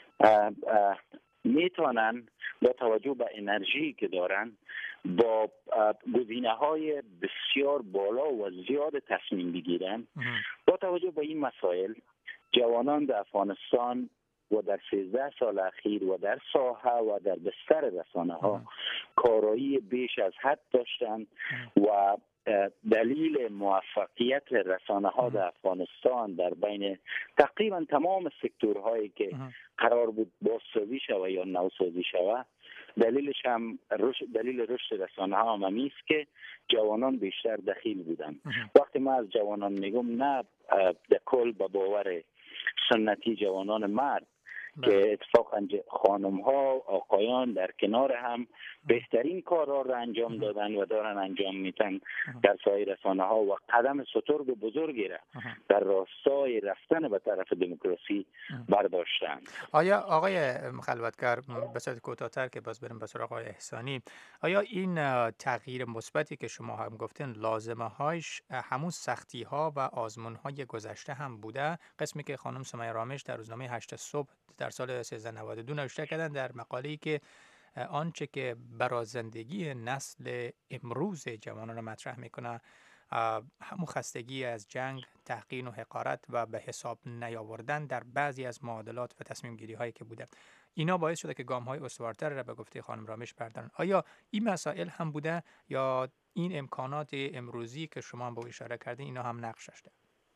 میتونن با توجه به انرژی که دارن با گزینه‌های بسیار بالا و زیاد تصمیم بگیرن. با توجه به این مسائل جوانان در افغانستان و در سیزده سال اخیر و در ساحه و در بستر رسانه ها کارایی بیش از حد داشتند و دلیل موفقیت رسانه ها در افغانستان در بین تقریبا تمام سکتورهایی که قرار بود بازسازی شود یا نوسازی شود، دلیلش هم رشد دلیل رشد رسانه ها هم است که جوانان بیشتر دخیل بودند. وقتی ما از جوانان میگم نه در کل به باور سنتی جوانان مرد که اتفاقا خانم ها آقایان در کنار هم بهترین کارها را انجام دادن و دارن انجام میتن در سایر رسانه ها و قدم سترگ و بزرگی را در راستای رفتن به طرف دموکراسی برداشتن. آیا آقای خلوتگر به صورت کوتاه‌تر که باز بریم به سراغ آقای احسانی، آیا این تغییر مثبتی که شما هم گفتین لازمه هایش همون سختی ها و آزمون های گذشته هم بوده؟ قسمی که خانم سمیه رامش در روزنامه هشت صبح در سال سیزده نود و دو نوشته کردن در مقاله‌ای که آنچه که برای زندگی نسل امروز جوانان را مطرح میکنه همون خستگی از جنگ، تحقیر و حقارت و به حساب نیاوردن در بعضی از معادلات و تصمیم گیری هایی که بوده، اینا باعث شده که گام های استوارتر را به گفته خانم رامش بردارن. آیا این مسائل هم بوده یا این امکانات امروزی که شما هم به اشاره کردین اینا هم نقش داشته؟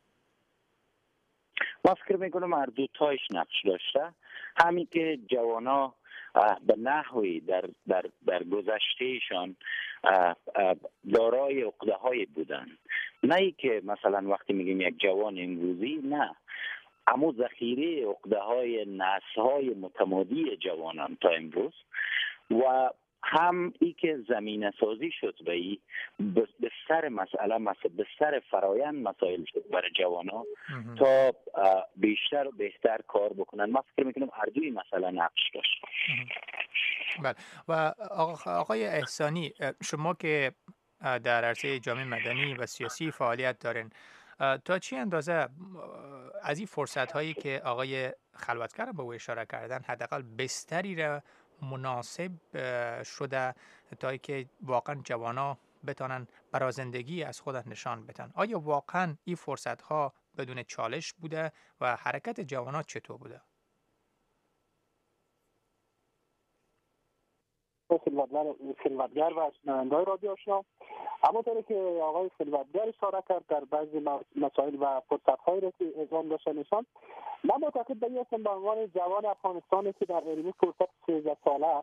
ما فکر میکنم هر دو تایش نقش داشته. همین که جوانا به نحوی در در در گذشتهشان دارای عقده های بودن، نه ای که مثلا وقتی میگیم یک جوان امروزی، نه، اما ذخیره عقده های نسل های متمادی جوانان تا امروز و هم ای که زمینه سازی شد به ای بستر مسئله مسئله بستر فرایند مسائل شد برای جوانان تا بیشتر و بهتر کار بکنن. من فکر میکنم هر دوی مسئله نقش داشت. بله. و آقای احسانی، شما که در عرصه جامعه مدنی و سیاسی فعالیت دارین، تا چی اندازه از این فرصت هایی که آقای خلوتگر به او اشاره کردن حداقل بستری را مناسب شده تا که واقعا جوانا بتانن برای زندگی از خود نشان بدن؟ آیا واقعا این فرصت ها بدون چالش بوده و حرکت جوانا چطور بوده؟ خلوتگر و شنونده‌های رادیو آشنا. اما طوری که آقای خلوتگر اشاره کرد در بعضی مسائل و فرصت‌هایی را که اعلام داشته نشان، من معتقد به این هستم به عنوان جوان افغانستانی که در علمی فرصت سیزده ساله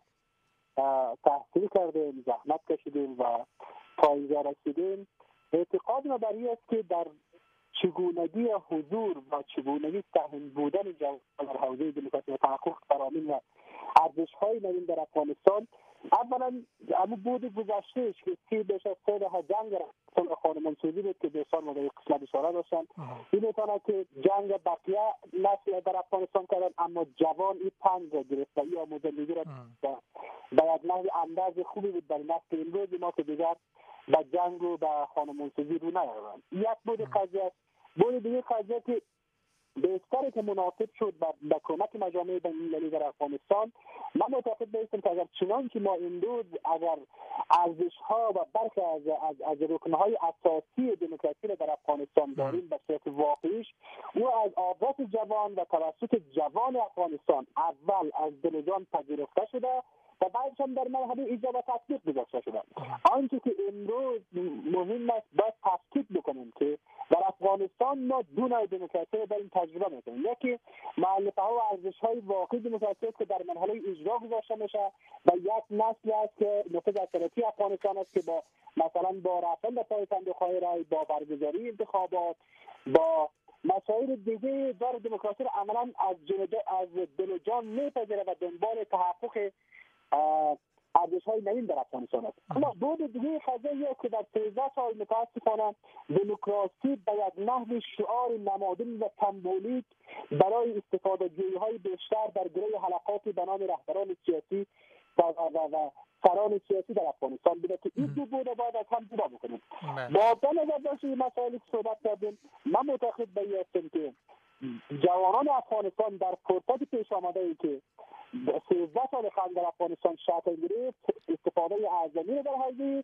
تحصیل کردیم، زحمت کشیدیم و تا اینجا رسیدیم، اعتقاد ما بر این است که در چگونگی حضور و چگونگی سهم بودن جوانان در حوزه دموکراسی و تحقق فرامین و ارزش‌های نوین در افغانستان، اولا اما بود گذشتهش که سی بیش از سه دهه جنگ را خانمانسوزی بود که دوستان ما در قسمت اشاره داشتن، این میتونه که جنگ بقیه نسل در افغانستان کردن، اما جوان این پنج را گرفت و این آموزندگی را به یک نحو انداز خوبی بود برای نسل امروز ما که دیگر و جنگ و به خانمانسوزی رو نیاورند. یک بود قضیه است. بود دیگه قضیه که بیشتری که مناسب شد به کمک مجامع بین‌المللی در افغانستان، من معتقد هستم که اگر چنان که ما امروز اگر ارزش‌ها و برخی از از, از رکن‌های اساسی دموکراسی را در افغانستان داریم به صورت واقعیش، او از آغاز جوان و توسط جوان افغانستان اول از دل و جان پذیرفته شده و بعدش هم در مرحله اجرا و تطبیق گذاشته شده. آنچه که امروز مهم است باید تفکیک بکنیم که در افغانستان ما دو نوع دموکراسی رو داریم تجربه میکنیم. یکی مؤلفه ها و ارزش های واقعی دموکراسی که در مرحله اجرا گذاشته میشه و یک نسل است که نخست اثراتی افغانستان است که با مثلا با رفتن به پای صندوق‌های رای، با برگزاری انتخابات، با مسائل دیگه دار دموکراسی رو عملا از از دل و جان میپذیره و دنبال تحقق ارزش‌های نوین در افغانستان است. اما بود دیگه قضیه که در سیزده سال متاسفانه دموکراسی به یک نحو شعار نمادین و سمبولیک برای استفاده جویی‌های بیشتر در گروه حلقات به نام رهبران سیاسی و و و سران سیاسی در افغانستان بوده که این دو بوده باید از هم جدا بکنیم. با به نظر داشت این مسائلی که صحبت کردیم، من معتقد به این هستم که جوانان افغانستان در فرصت پیش آمده ای که سیزده سال قبل در افغانستان شکل گرفت، استفاده اعظمی در حوزه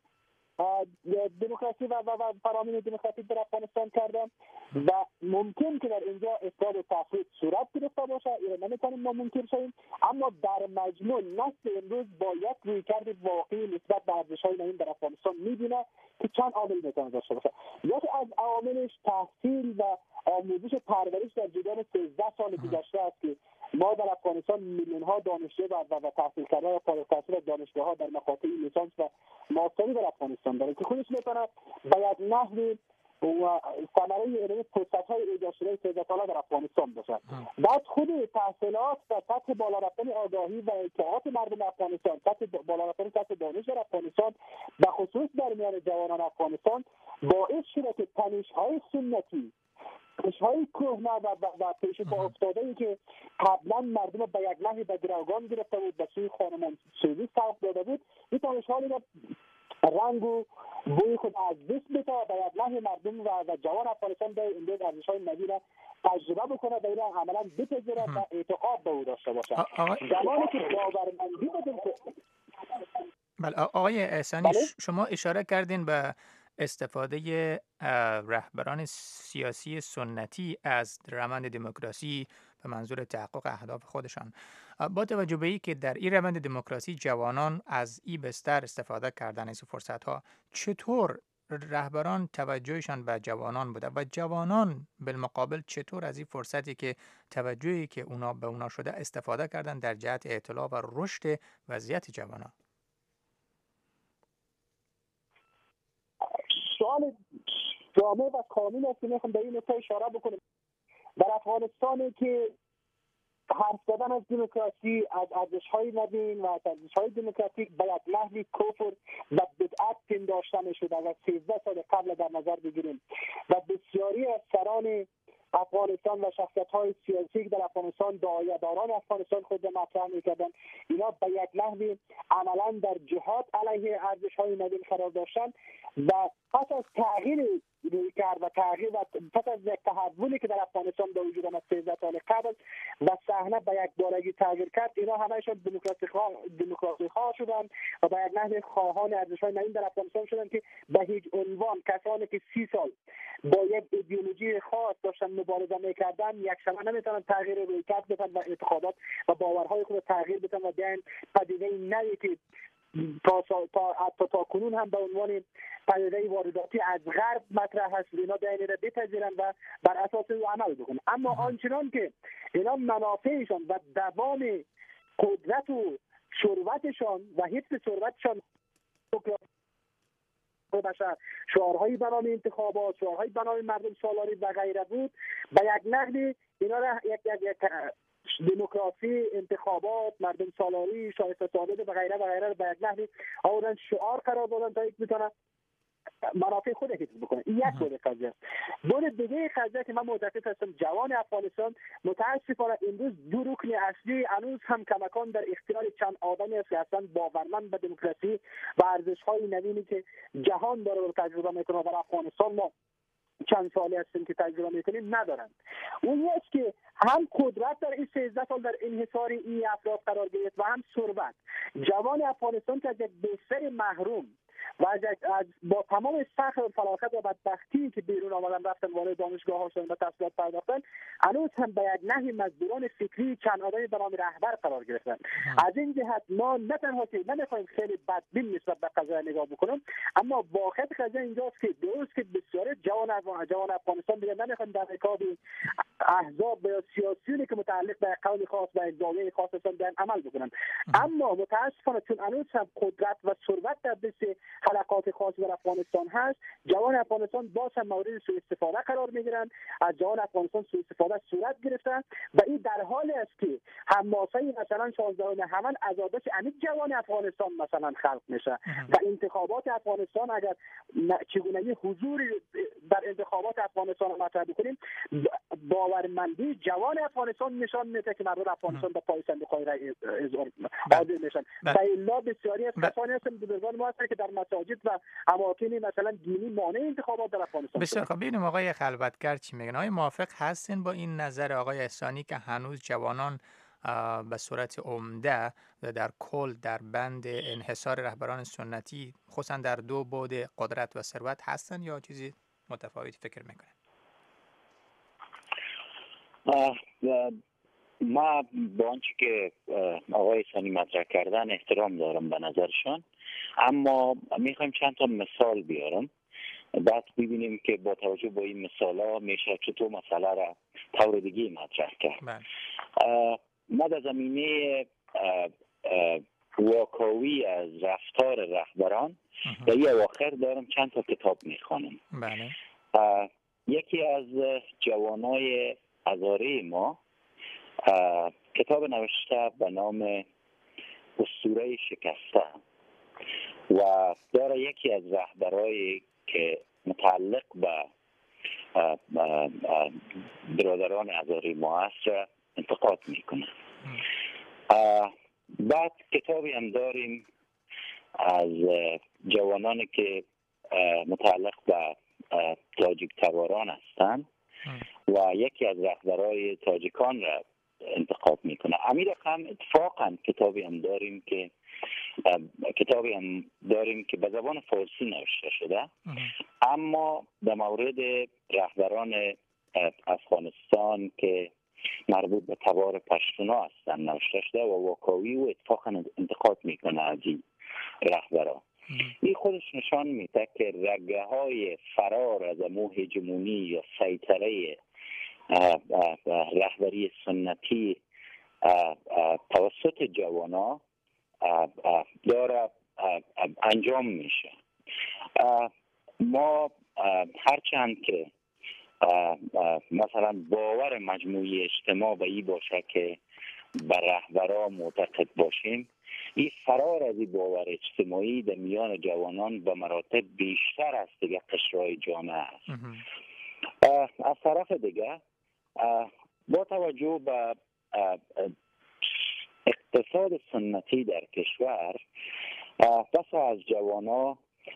دموکراسی و و فرامین دموکراتیک در افغانستان کردن و ممکن که در اینجا اصلاح و تفریط صورت گرفته باشه، این نمیتونیم ما منکر شویم، اما در مجموع نسل امروز با یک رویکرد واقعی نسبت به ارزش‌های نوین در افغانستان می‌بینه که چند عامل میتونه داشته باشه. یکی از عواملش تحصیل و آموزش پرورش در جریان سیزده سال گذشته است که ما در افغانستان میلیون ها دانشجو و و تحصیل کرده و فارغ التحصیل دانشگاه ها در مقاطع لیسانس و ماستری در افغانستان داره که خودش میتونه به یک نحو و ثمره علمی فرصت‌های ایجاد شده سیزده ساله در افغانستان باشه. بعد خود تحصیلات و سطح بالا رفتن آگاهی و اطلاعات مردم افغانستان، سطح بالا رفتن سطح دانش در افغانستان به خصوص در میان جوانان افغانستان باعث شده که تنش‌های سنتی، تنش‌های کهنه و و پیش پا افتاده‌ای که قبلا مردم به یک نحوی به گروگان گرفته بود، به سوی خانمانسوزی سوق داده بود، این تنش‌ها را رنگ و بوی خود از دست بده و به یک نحوی مردم و, و جوان افغانستان به امروز ارزش‌های نوین را تجربه بکنه و این عملا بپذیره و اعتقاد به او داشته باشه. زمانی که باورمندی بدیم که بله آقای احسانی، شما اشاره کردین به استفاده رهبران سیاسی سنتی از روند دموکراسی به منظور تحقق اهداف خودشان. با توجه به اینکه در این روند دموکراسی جوانان از این بستر استفاده کردن از فرصت‌ها، چطور رهبران توجهشان به جوانان بوده و جوانان بالمقابل چطور از این فرصتی که توجهی که اونا به اونا شده استفاده کردن در جهت اطلاع و رشد وضعیت جوانان؟ سوال جامع و کامل است که میخوام به این نکته اشاره بکنم. در افغانستان که حرف زدن از دموکراسی، از ارزش‌های نوین و از ارزش‌های دموکراتیک به یک نحوی کفر و بدعت پنداشته می‌شد و سیزده سال قبل در نظر بگیریم و بسیاری از سران افغانستان و شخصیت‌های سیاسی در افغانستان داعیه‌داران افغانستان خود مطرح می‌کردن، اینا به یک نحوی عملاً در جهاد علیه ارزش‌های نوین قرار داشتن و پس از تغییر روی کرد و تغییر و پس از یک تحولی که در افغانستان به وجود آمد سیزده سال قبل و صحنه به یک بارگی تغییر کرد، اینا همه‌شون دموکراسی خواه دموکراسی خواه شدن و به یک نحو خواهان ارزش‌های نوین در افغانستان شدن که به هیچ عنوان کسانی که سی سال با یک ایدئولوژی خاص داشتن مبارزه می‌کردن یک شبه نمی‌تونن تغییر رویکرد بدن و اعتقادات و باورهای خود تغییر بدن و بیان پدیده نوعی که تا تا تا, تا کنون هم به عنوان پدیده وارداتی از غرب مطرح هست، اینا باید را بپذیرن و بر اساس او عمل بکنن. اما آنچنان که اینا منافعشان و دوام قدرت و ثروتشان و حفظ ثروتشان بشه، شعارهایی برای انتخابات، شعارهایی برای مردم سالاری و غیره بود، به یک نحوی اینا را یک یک یک دموکراسی، انتخابات، مردم سالاری، شایسته سالاری و غیره و غیره را به یک نحوی آوردن شعار قرار دادن تا یک میتونه منافع خود حفظ بکنه. این یک بود قضیه است. بود دیگه قضیه که من معتقد هستم جوان افغانستان متاسفانه امروز دو رکن اصلی هنوز هم کماکان در اختیار چند آدمی است که اصلا باورمند به دموکراسی و ارزش‌های نوینی که جهان داره رو تجربه میکنه در افغانستان ما چند سالی هستیم که تجربه میکنیم ندارند. اون است که هم قدرت در این سیزده سال در انحصار این افراد قرار گرفت و هم ثروت. جوان افغانستان که از یک بستر محروم و از, از با تمام فقر و فلاکت و بدبختی که بیرون آمدن رفتن وارد دانشگاه ها شدن و تحصیلات پرداختن، هنوز هم به یک نحوی مزدوران فکری چند آدمی به نام رهبر قرار گرفتن. از این جهت ما نه تنها که نمیخوایم خیلی بدبین نسبت به قضیه نگاه بکنیم، اما واقعیت قضیه اینجاست که درست که بسیاری جوان جوان افغانستان دیگه نمیخوان در رکاب احزاب یا سیاسیونی که متعلق به قوم خاص و زاویه خاص هستن در عمل بکنن. اما متاسفانه چون هنوز هم قدرت و ثروت در دست حلقات خاص در افغانستان هست، جوان افغانستان باز هم مورد سوء استفاده قرار میگیرن. از جوان افغانستان سوء استفاده صورت گرفتن و این در حالی است که حماسه مثلا شانزدهم حمل از آدرس امید جوان افغانستان مثلا خلق میشه و انتخابات افغانستان اگر چگونگی حضور در انتخابات افغانستان مطرح بکنیم، باورمندی جوان افغانستان نشان میده که مردم افغانستان به پای صندوق‌های رای حاضر میشن. و الا بسیاری از کسانی هستن بزرگان ما هستن که در مساجد و اماکن مثلا دینی مانع انتخابات در افغانستان. بسیار خب. ببینیم آقای خلوتگر چی میگن. آیا موافق هستین با این نظر آقای احسانی که هنوز جوانان به صورت عمده و در کل در بند انحصار رهبران سنتی خصوصا در دو بعد قدرت و ثروت هستن یا چیزی متفاوتی فکر میکنن؟ ما با آنچه که آقای ثانی مطرح کردن احترام دارم به نظرشان، اما میخوایم چند تا مثال بیارم، بعد ببینیم که با توجه به این مثالا میشه چطور مسئله را طور دیگه مطرح کرد. ما در زمینه واکاوی از رفتار رهبران در این اواخر دارم چند تا کتاب میخوانم. یکی از جوانای هزاره ما کتاب نوشته به نام اسطوره شکسته و داره یکی از رهبرایی که متعلق به برادران هزاره ما است انتقاد میکنه. بعد کتابی هم داریم از جوانانی که متعلق به تاجیک تباران هستند و یکی از رهبرای تاجیکان را انتخاب میکنه. امیر هم اتفاقا کتابی هم داریم که کتابی هم داریم که به زبان فارسی نوشته شده، اما در مورد رهبران افغانستان که مربوط به تبار پشتونا هستند نوشته شده و واکاوی و اتفاقا انتقاد میکنه از این رهبران. این خودش نشان میده که رگه های فرار از امو هژمونی یا سیطره رهبری سنتی توسط جوانا داره انجام میشه. ما هرچند که مثلا باور مجموعی اجتماع به این باشه که به رهبرا معتقد باشیم، این فرار از این باور اجتماعی در میان جوانان به مراتب بیشتر است دیگه قشرهای جامعه است. از طرف دیگه با توجه به اقتصاد سنتی در کشور، بسا از جوانا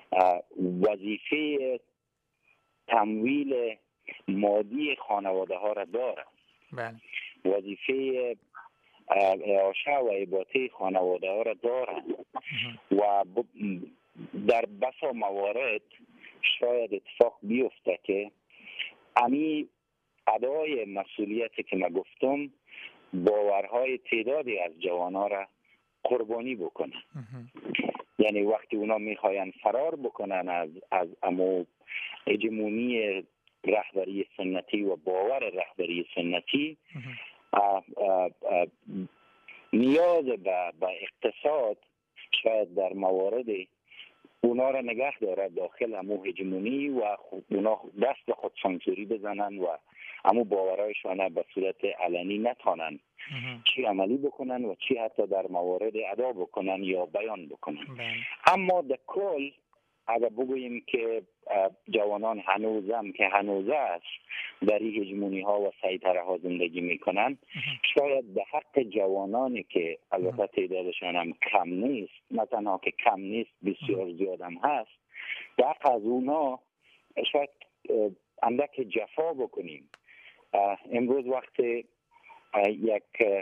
وظیفه تمویل مادی خانواده ها را دارند. وظیفه اعاشه و عباطه خانواده ها را دارند و در بسا موارد شاید اتفاق بیفته که امی ادای مسئولیتی که ما گفتم باورهای تعدادی از جوانان را قربانی بکنه. یعنی وقتی اونا میخواین فرار بکنن از از امو هژمونی رهبری سنتی و باور رهبری سنتی، اه اه اه نیاز به اقتصاد شاید در موارد اونا را نگه داره داخل همو هژمونی و اونا دست به خود سانسوری بزنن و همو باورایشان به صورت علنی نتانن چی عملی بکنن و چی حتی در موارد ادا بکنن یا بیان بکنن. اما در کل اگر بگوییم که جوانان هنوزم که هنوزه است در این هژمونی ها و سیطره ها زندگی میکنن، شاید به حق جوانانی که البته تعدادشان هم کم نیست، نه تنها که کم نیست بسیار زیاد هم هست، به حق از اونا شاید اندک جفا بکنیم. امروز وقت یک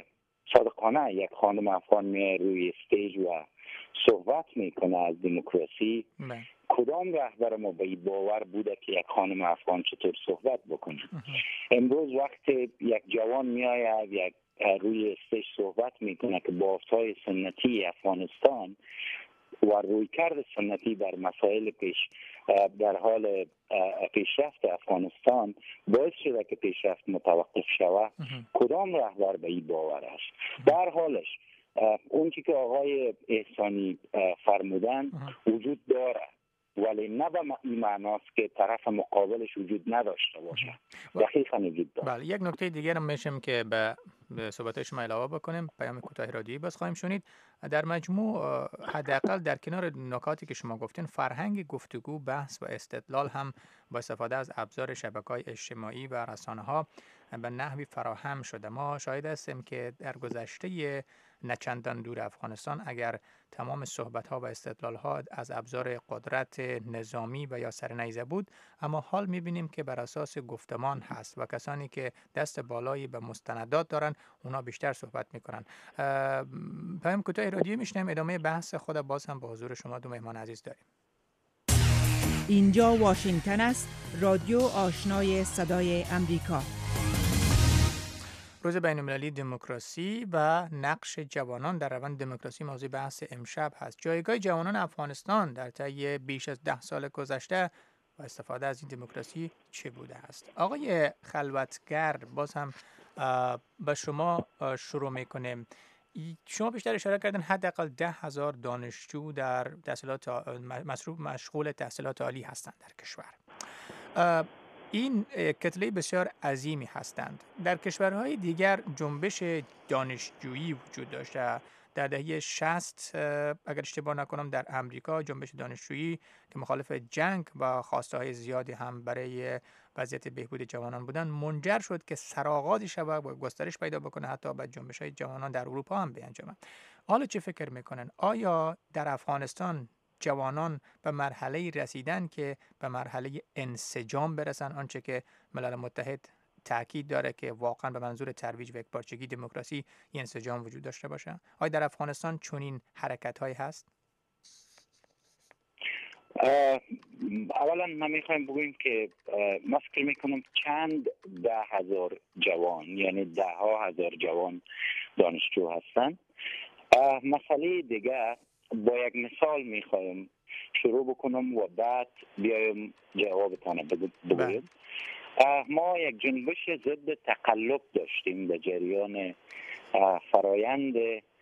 صادقانه یک خانم افغان می روی استیج و صحبت میکنه از دموکراسی، کدام رهبر ما به باور بوده که یک خانم افغان چطور صحبت بکنه؟ امروز وقت یک جوان میآید یک روی استیج صحبت میکنه که بافت‌های سنتی افغانستان و رویکرد سنتی در مسائل پیش در حال پیشرفت افغانستان باعث شده که پیشرفت متوقف شود، کدام رهبر به این باور است؟ در حالش اون چی که آقای احسانی فرمودن وجود داره، ولی نه به این معناست که طرف مقابلش وجود نداشته باشه. دقیقاً وجود داره. بله، یک نکته دیگر هم میشم که به به صحبت شما علاوه بکنیم. پیام کوتاه رادیویی باز خواهیم شنید. در مجموع حداقل در کنار نکاتی که شما گفتین، فرهنگ گفتگو، بحث و استدلال هم با استفاده از ابزار شبکه‌های اجتماعی و رسانه‌ها به نحوی فراهم شده. ما شاهد هستیم که در گذشته نچندان دور افغانستان اگر تمام صحبت‌ها و استدلال‌ها از ابزار قدرت نظامی و یا سرنیزه بود، اما حال می‌بینیم که بر اساس گفتمان هست و کسانی که دست بالایی به مستندات دارن اونا بیشتر صحبت می‌کنن. پیام کوتاه رادیویی میشنیم، ادامه بحث خود باز هم با حضور شما دو مهمان عزیز داریم. اینجا واشنگتن است، رادیو آشنای صدای امریکا. روز بین‌المللی دموکراسی و نقش جوانان در روند دموکراسی موضوع بحث امشب هست. جایگاه جوانان افغانستان در طی بیش از ده سال گذشته و استفاده از این دموکراسی چه بوده است؟ آقای خلوتگر، باز هم به شما شروع میکنیم. شما بیشتر اشاره کردن حداقل ده هزار دانشجو در تحصیلات مصروف مشغول تحصیلات عالی هستند در کشور. این کتله بسیار عظیمی هستند. در کشورهای دیگر جنبش دانشجویی وجود داشته. در دهه شصت اگر اشتباه نکنم در امریکا جنبش دانشجویی که مخالف جنگ و خواسته های زیادی هم برای وضعیت بهبود جوانان بودن منجر شد که سرآغازی شود و گسترش پیدا بکنه حتی به جنبش های جوانان در اروپا هم بیانجامد. حالا چه فکر میکنن؟ آیا در افغانستان جوانان به مرحله رسیدن که به مرحله انسجام برسن، آنچه که ملل متحد تاکید داره که واقعا به منظور ترویج و یکپارچگی دموکراسی این انسجام وجود داشته باشه؟ آیا در افغانستان چنین حرکت هایی هست؟ اولا ما میخوایم بگوییم که ما فکر میکنم چند ده هزار جوان، یعنی ده ها هزار جوان دانشجو هستن. مسئله دیگه با یک مثال میخوایم شروع بکنم و بعد بیایم جوابتان بگویم. ما یک جنبش ضد تقلب داشتیم در جریان فرایند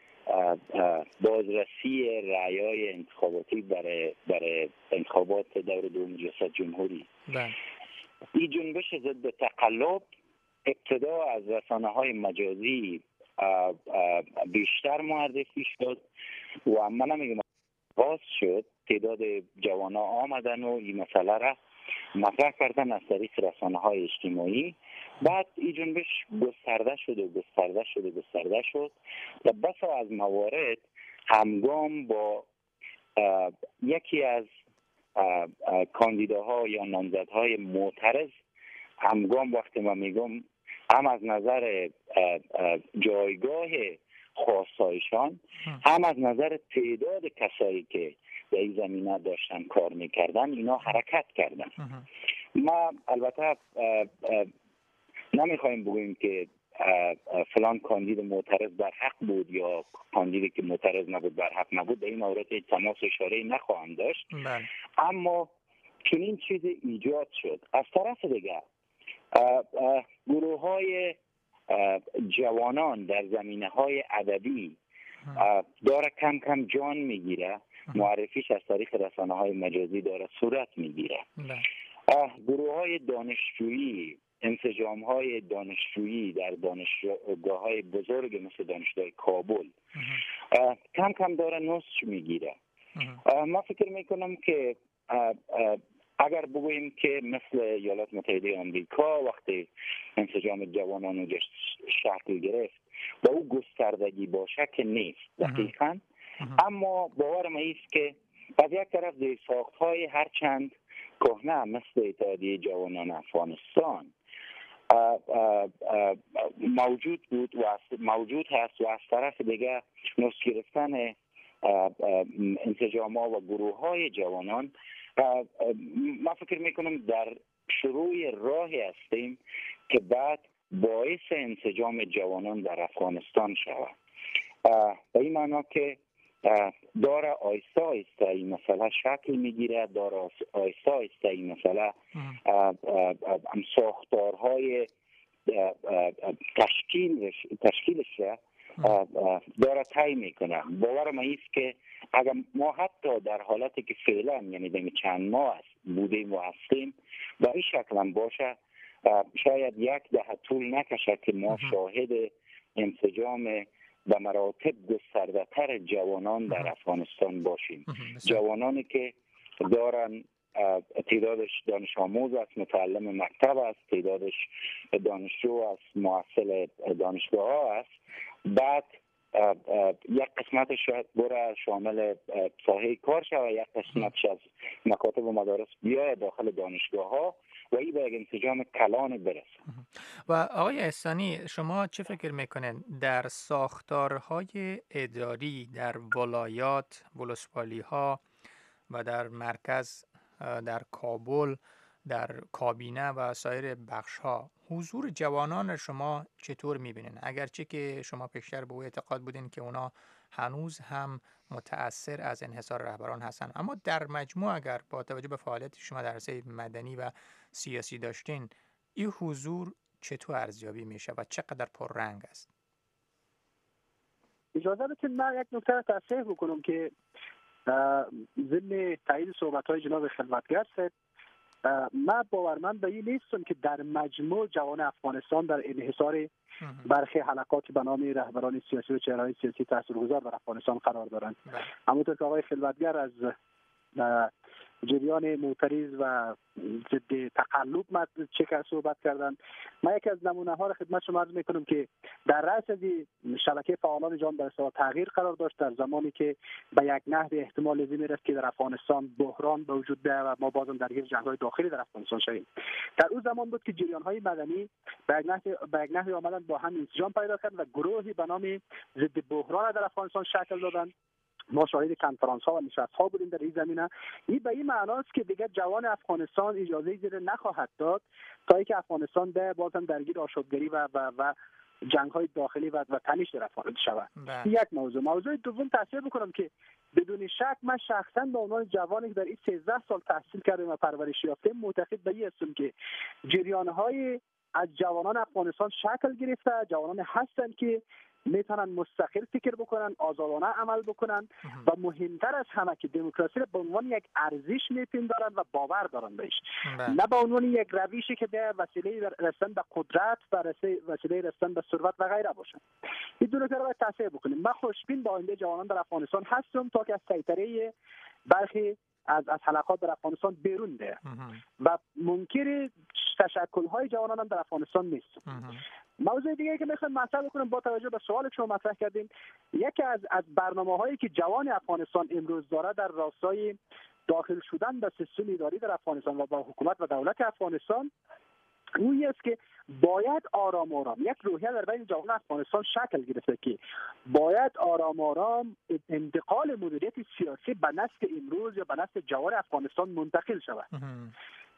بازرسی رأی‌های انتخاباتی برای برای انتخابات دور دوم ریاست جمهوری. این جنبش ضد تقلب ابتدا از رسانه‌های مجازی بیشتر معرفی شد و من نمیگم باز شد، تعداد جوانا آمدن و این مسئله را مطرح کردن از طریق رسانه‌های اجتماعی. بعد این جنبش گسترده شد و گسترده شد و گسترده شد و بسا از موارد همگام با یکی از کاندیداها یا نامزدهای معترض همگام، وقتی من میگم هم از نظر جایگاه خواستایشان هم از نظر تعداد کسایی که در این زمینه داشتن کار میکردن، اینا حرکت کردن. ما البته نمیخوایم بگوییم که فلان کاندید معترض بر حق بود یا کاندیدی که معترض نبود بر حق نبود، در این مورد تماس اشاره نخواهند داشت. بله. اما چنین چیز ایجاد شد. از طرف دیگر گروه های جوانان در زمینه های ادبی داره کم کم جان میگیره، معرفیش از طریق رسانه های مجازی داره صورت میگیره. گروه های دانشجویی، انسجام های دانشجویی در دانشگاه های بزرگ مثل دانشگاه کابل کم کم داره نسج میگیره. ما فکر میکنم که اگر بگوییم که مثل ایالات متحده آمریکا وقتی انسجام جوانان رو شکل گرفت با او گستردگی باشه که نیست دقیقاً، اما باورم است که از یک طرف زیرساخت‌های هرچند کهنه مثل اتحادیه جوانان افغانستان موجود بود و موجود هست و از طرف دیگه نسج گرفتن انسجام‌ها و گروه‌های جوانان، ما فکر میکنم در شروع راهی هستیم که بعد باعث انسجام جوانان در افغانستان شود. به این معنا که داره آیسته آیسته این مسئله شکل میگیره، داره آیسته آیسته این مسئله ساختارهای تشکیل تشکیلش داره طی میکنه. باورم است که اگر ما حتی در حالتی که فعلا یعنی دمی چند ماه است بودیم و هستیم و این شکل هم باشه، شاید یک دهه طول نکشه که ما شاهد انسجام به مراتب گسترده تر جوانان در افغانستان باشیم. جوانانی که دارن تعدادش دانش آموز است، متعلم مکتب است، تعدادش دانشجو است، محصل دانشگاه ها است، بعد یک قسمتش شاید بره شامل ساحه کار شود و یک قسمتش از مکاتب و مدارس بیاید داخل دانشگاه ها و این به یک انسجام کلان برسه. و آقای احسانی، شما چه فکر میکنین در ساختارهای اداری در ولایات، ولسوالی ها و در مرکز در کابل، در کابینه و سایر بخش ها حضور جوانان شما چطور میبینین؟ اگرچه که شما پیشتر به او اعتقاد بودین که اونا هنوز هم متأثر از انحصار رهبران هستن، اما در مجموع اگر با توجه به فعالیت شما در حوزه مدنی و سیاسی داشتین، این حضور چطور ارزیابی میشه و چقدر پررنگ است؟ اجازه بدید من یک نکته را تصحیح بکنم که ضمن تایید صحبت‌های جناب خدمتگر است. من باورمند به این نیستم که در مجموع جوان افغانستان در انحصار برخی حلقات به نام رهبران سیاسی و چهره‌های سیاسی تاثیرگذار در افغانستان قرار دارند. همونطور که آقای خلوتگر از جریان معترض و ضد تقلب چه صحبت کردن، من یکی از نمونه ها را خدمت شما عرض میکنم که در رأس از شبکه فعالان جامعه در اصلاح تغییر قرار داشت در زمانی که به یک نحو احتمال می رفت که در افغانستان بحران به وجود بیاید و ما بازم درگیر جنگ‌های داخلی در افغانستان شویم. در اون زمان بود که جریان‌های مدنی به یک نحو به یک نحو آمدن با هم انسجام پیدا کرد و گروهی به نام ضد بحران در افغانستان شکل دادند. ما شاهد کنفرانس ها و نشست ها بودیم در این زمینه. این به این معناست که دیگر جوان افغانستان اجازه زیر نخواهد داد تا اینکه افغانستان به بازم درگیر آشوبگری و و, و جنگ های داخلی و, و تنش در افغانستان شود. یک موضوع. موضوع دوم تصحیح بکنم که بدون شک من شخصا به عنوان جوانی که در این سیزده سال تحصیل کردم و پرورش یافتم معتقد به این هستم که جریان های از جوانان افغانستان شکل گرفته، جوانان هستند که میتونن مستقل فکر بکنن، آزادانه عمل بکنن و مهمتر از همه که دموکراسی را به عنوان یک ارزش میپندارن و باور دارن بهش، نه به عنوان یک روشی که به وسیله رسیدن به قدرت و وسیله رسیدن به ثروت و غیره باشه. این دو نکته را باید تصحیح بکنیم. من خوشبین با آینده جوانان در افغانستان هستم تا که از سیطره برخی از از حلقات در افغانستان بیرون ده و منکر تشکل‌های جوانان هم در افغانستان نیست. موضوع دیگه که میخوام مطرح بکنم با توجه به سوال شما مطرح کردیم، یکی از از برنامه‌هایی که جوان افغانستان امروز داره در راستای داخل شدن به سیستم اداری در افغانستان و با حکومت و دولت افغانستان اون است که باید آرام آرام یک روحیه در بین جوان افغانستان شکل گرفته که باید آرام آرام انتقال مدیریت سیاسی به نسل امروز یا به نسل جوان افغانستان منتقل شود.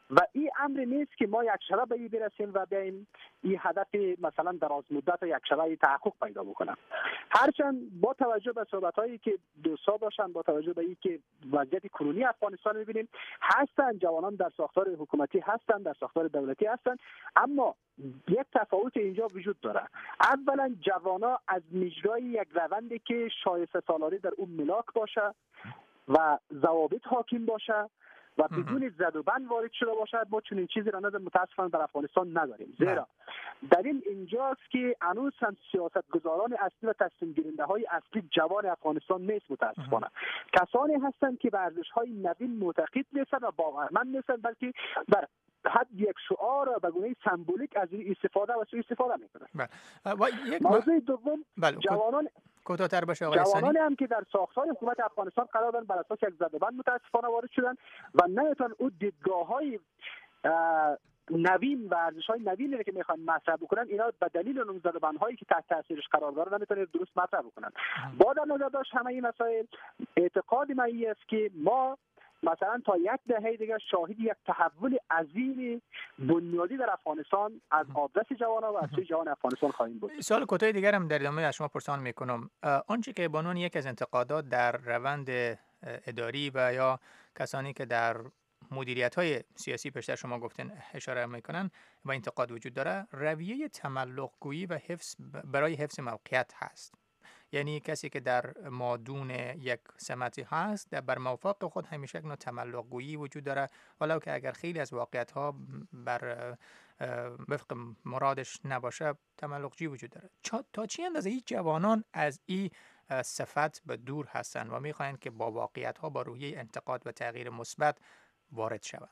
و این امر نیست که ما یک شبه به این برسیم و بیایم این هدف مثلا دراز مدت یک شبه تحقق پیدا بکنم. هرچند با توجه به صحبت‌هایی که دوستا باشن، با توجه به اینکه وضعیت کنونی افغانستان می‌بینیم، هستن جوانان در ساختار حکومتی هستن، در ساختار دولتی هستن، اما یک تفاوت اینجا وجود داره. اولا جوانا از مجرای یک روندی که شایسته سالاری در اون ملاک باشه و ضوابط حاکم باشه و بدون زد و بند وارد شده باشد، ما چنین چیزی را نظر متاسفانه در افغانستان نداریم. زیرا دلیل اینجاست که هنوز هم سیاستگزاران اصلی و تصمیم گیرنده های اصلی جوان افغانستان نیست. متاسفانه کسانی هستند که به ارزش های نوین معتقد نیستند و باورمند نیستند، بلکه در حد یک شعار و به گونه سمبولیک از این استفاده و سوء استفاده میکنند. موضوع دوم جوانان کوتاه‌تر باشه آقای ثانی. جوانانی هم که در ساختار حکومت افغانستان قرار دارند بر اساس یک زدبند متاسفانه وارد شدن و نمیتونن اون دیدگاه‌های نوین و ارزش‌های نوینی که میخوان مطرح بکنن، اینا به دلیل اون زدبندهایی که تحت تاثیرش قرار دارن نمیتونن درست مطرح بکنن. با در نظر داشت همه این مسائل، اعتقاد من این است که ما مثلا تا یک دهه دیگه شاهد یک تحول عظیم بنیادی در افغانستان از آدرس جوانان و از سوی جوان افغانستان خواهیم بود. سوال کوتاه دیگر هم در ادامه از شما پرسان میکنم. آنچه که به عنوان یک از انتقادات در روند اداری و یا کسانی که در مدیریت‌های سیاسی پیشتر شما گفتن اشاره میکنن و انتقاد وجود داره، رویه تملق گویی و حفظ برای حفظ موقعیت هست. یعنی کسی که در مادون یک سمتی هست در بر موافق خود همیشه یک نوع تملق گویی وجود داره، ولو که اگر خیلی از واقعیت ها بر وفق مرادش نباشه تملقجی وجود داره. تا چی اندازه این جوانان از این صفت به دور هستند و میخواهند که با واقعیت ها با روحیه انتقاد و تغییر مثبت وارد شوند؟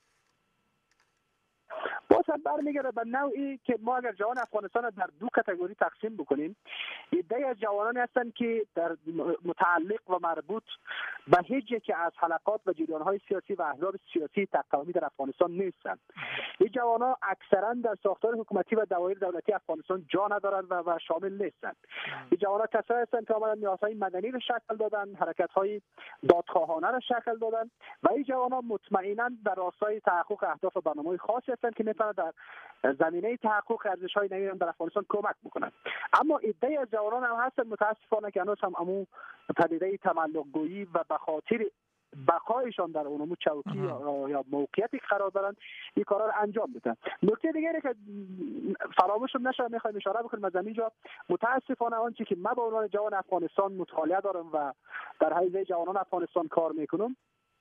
باز برمیگرده به نوعی که ما اگر جوان افغانستان در دو کاتگوری تقسیم بکنیم، ایده از جوانان هستند که در متعلق و مربوط به هیچ یک از حلقات و جریان‌های سیاسی و احزاب سیاسی تقامی در افغانستان نیستند. این جوانان اکثرا در ساختار حکومتی و دوایر دولتی افغانستان جا ندارند و, و شامل نیستند. این جوانان کسایی هستند که آمدن نیازهای مدنی را شکل دادن، حرکت‌های دادخواهانه را شکل دادن و این جوانان مطمئنا در راستای تحقق اهداف و برنامه‌های خاصی هستند که در زمینه تحقق ارزش‌های نوین در افغانستان کمک میکنند. اما ایده از جوانان هم هستن متاسفانه که هنوز هم امو پدیده تملق گویی و به خاطر بقایشان در اونمو چوکی یا موقعیتی قرار دارن این کارا رو انجام میدن. نکته دیگری که فراموش نشه میخوایم اشاره بکنیم از اینجا، متاسفانه آنچه که من به عنوان جوان افغانستان مطالعه دارم و در حوزه جوانان افغانستان کار میکنم،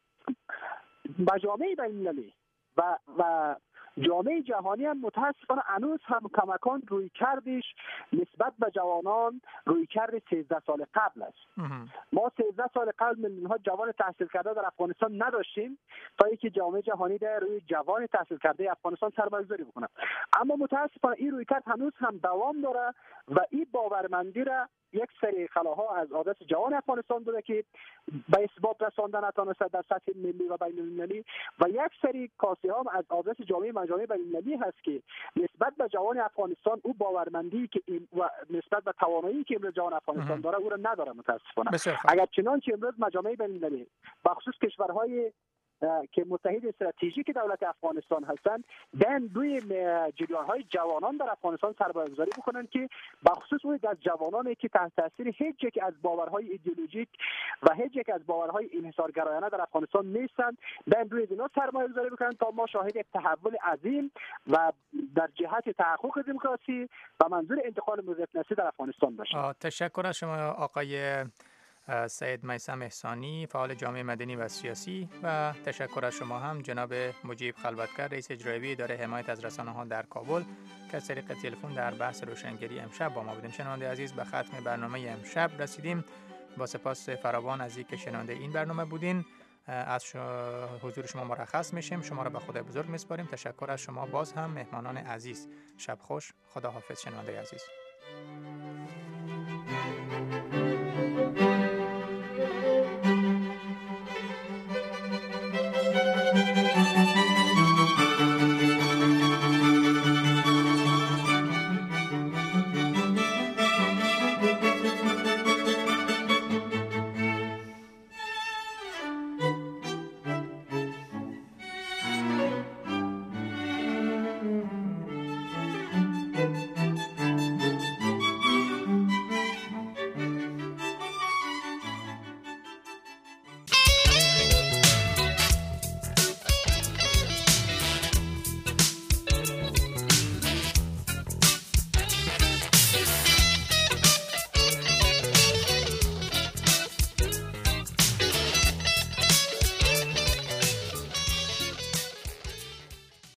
مجامع بین‌المللی و و جامعه جهانی هم متاسفانه هنوز هم کماکان روی کردش نسبت به جوانان روی کرد سیزده سال قبل است. ما سیزده سال قبل میلیون ها جوان تحصیل کرده در افغانستان نداشتیم تا اینکه جامعه جهانی در روی جوان تحصیل کرده افغانستان سرمایه‌گذاری بکنه. اما متاسفانه این روی کرد هنوز هم دوام داره و این باورمندی را یک سری خلاها از آدرس جوان افغانستان بوده که به اثبات رساندن نتوانسته در سطح ملی و بین المللی و یک سری کاسه ها از آدرس جامعه مجامع بین المللی هست که نسبت به جوان افغانستان او باورمندی که و نسبت به توانایی که امروز جوان افغانستان داره او را نداره متاسفانه. اگر چنانچه امروز مجامع بین المللی بخصوص کشورهای که متحد استراتژیک دولت افغانستان هستند دن روی جریان‌های جوانان در افغانستان سرمایه‌گذاری بکنن که بخصوص اون از جوانانی که تحت تاثیر هیچ یک از باورهای ایدئولوژیک و هیچ یک از باورهای انحصارگرایانه در افغانستان نیستند، دن روی اینا سرمایه‌گذاری بکنن تا ما شاهد یک تحول عظیم و در جهت تحقق دموکراسی و منظور انتقال مدیریت نسلی در افغانستان باشیم. تشکر از شما آقای سید میثم احسانی، فعال جامعه مدنی و سیاسی، و تشکر از شما هم جناب مجیب خلوتگر، رئیس اجرایی اداره حمایت از رسانه‌ها در کابل که از طریق تلفن در بحث روشنگری امشب با ما بودیم. شنونده عزیز، به ختم برنامه امشب رسیدیم. با سپاس فراوان از اینکه شنونده این برنامه بودین. از حضور شما مرخص میشیم. شما را به خدای بزرگ میسپاریم. تشکر از شما باز هم مهمانان عزیز. شب خوش. خدا حافظ شنونده عزیز.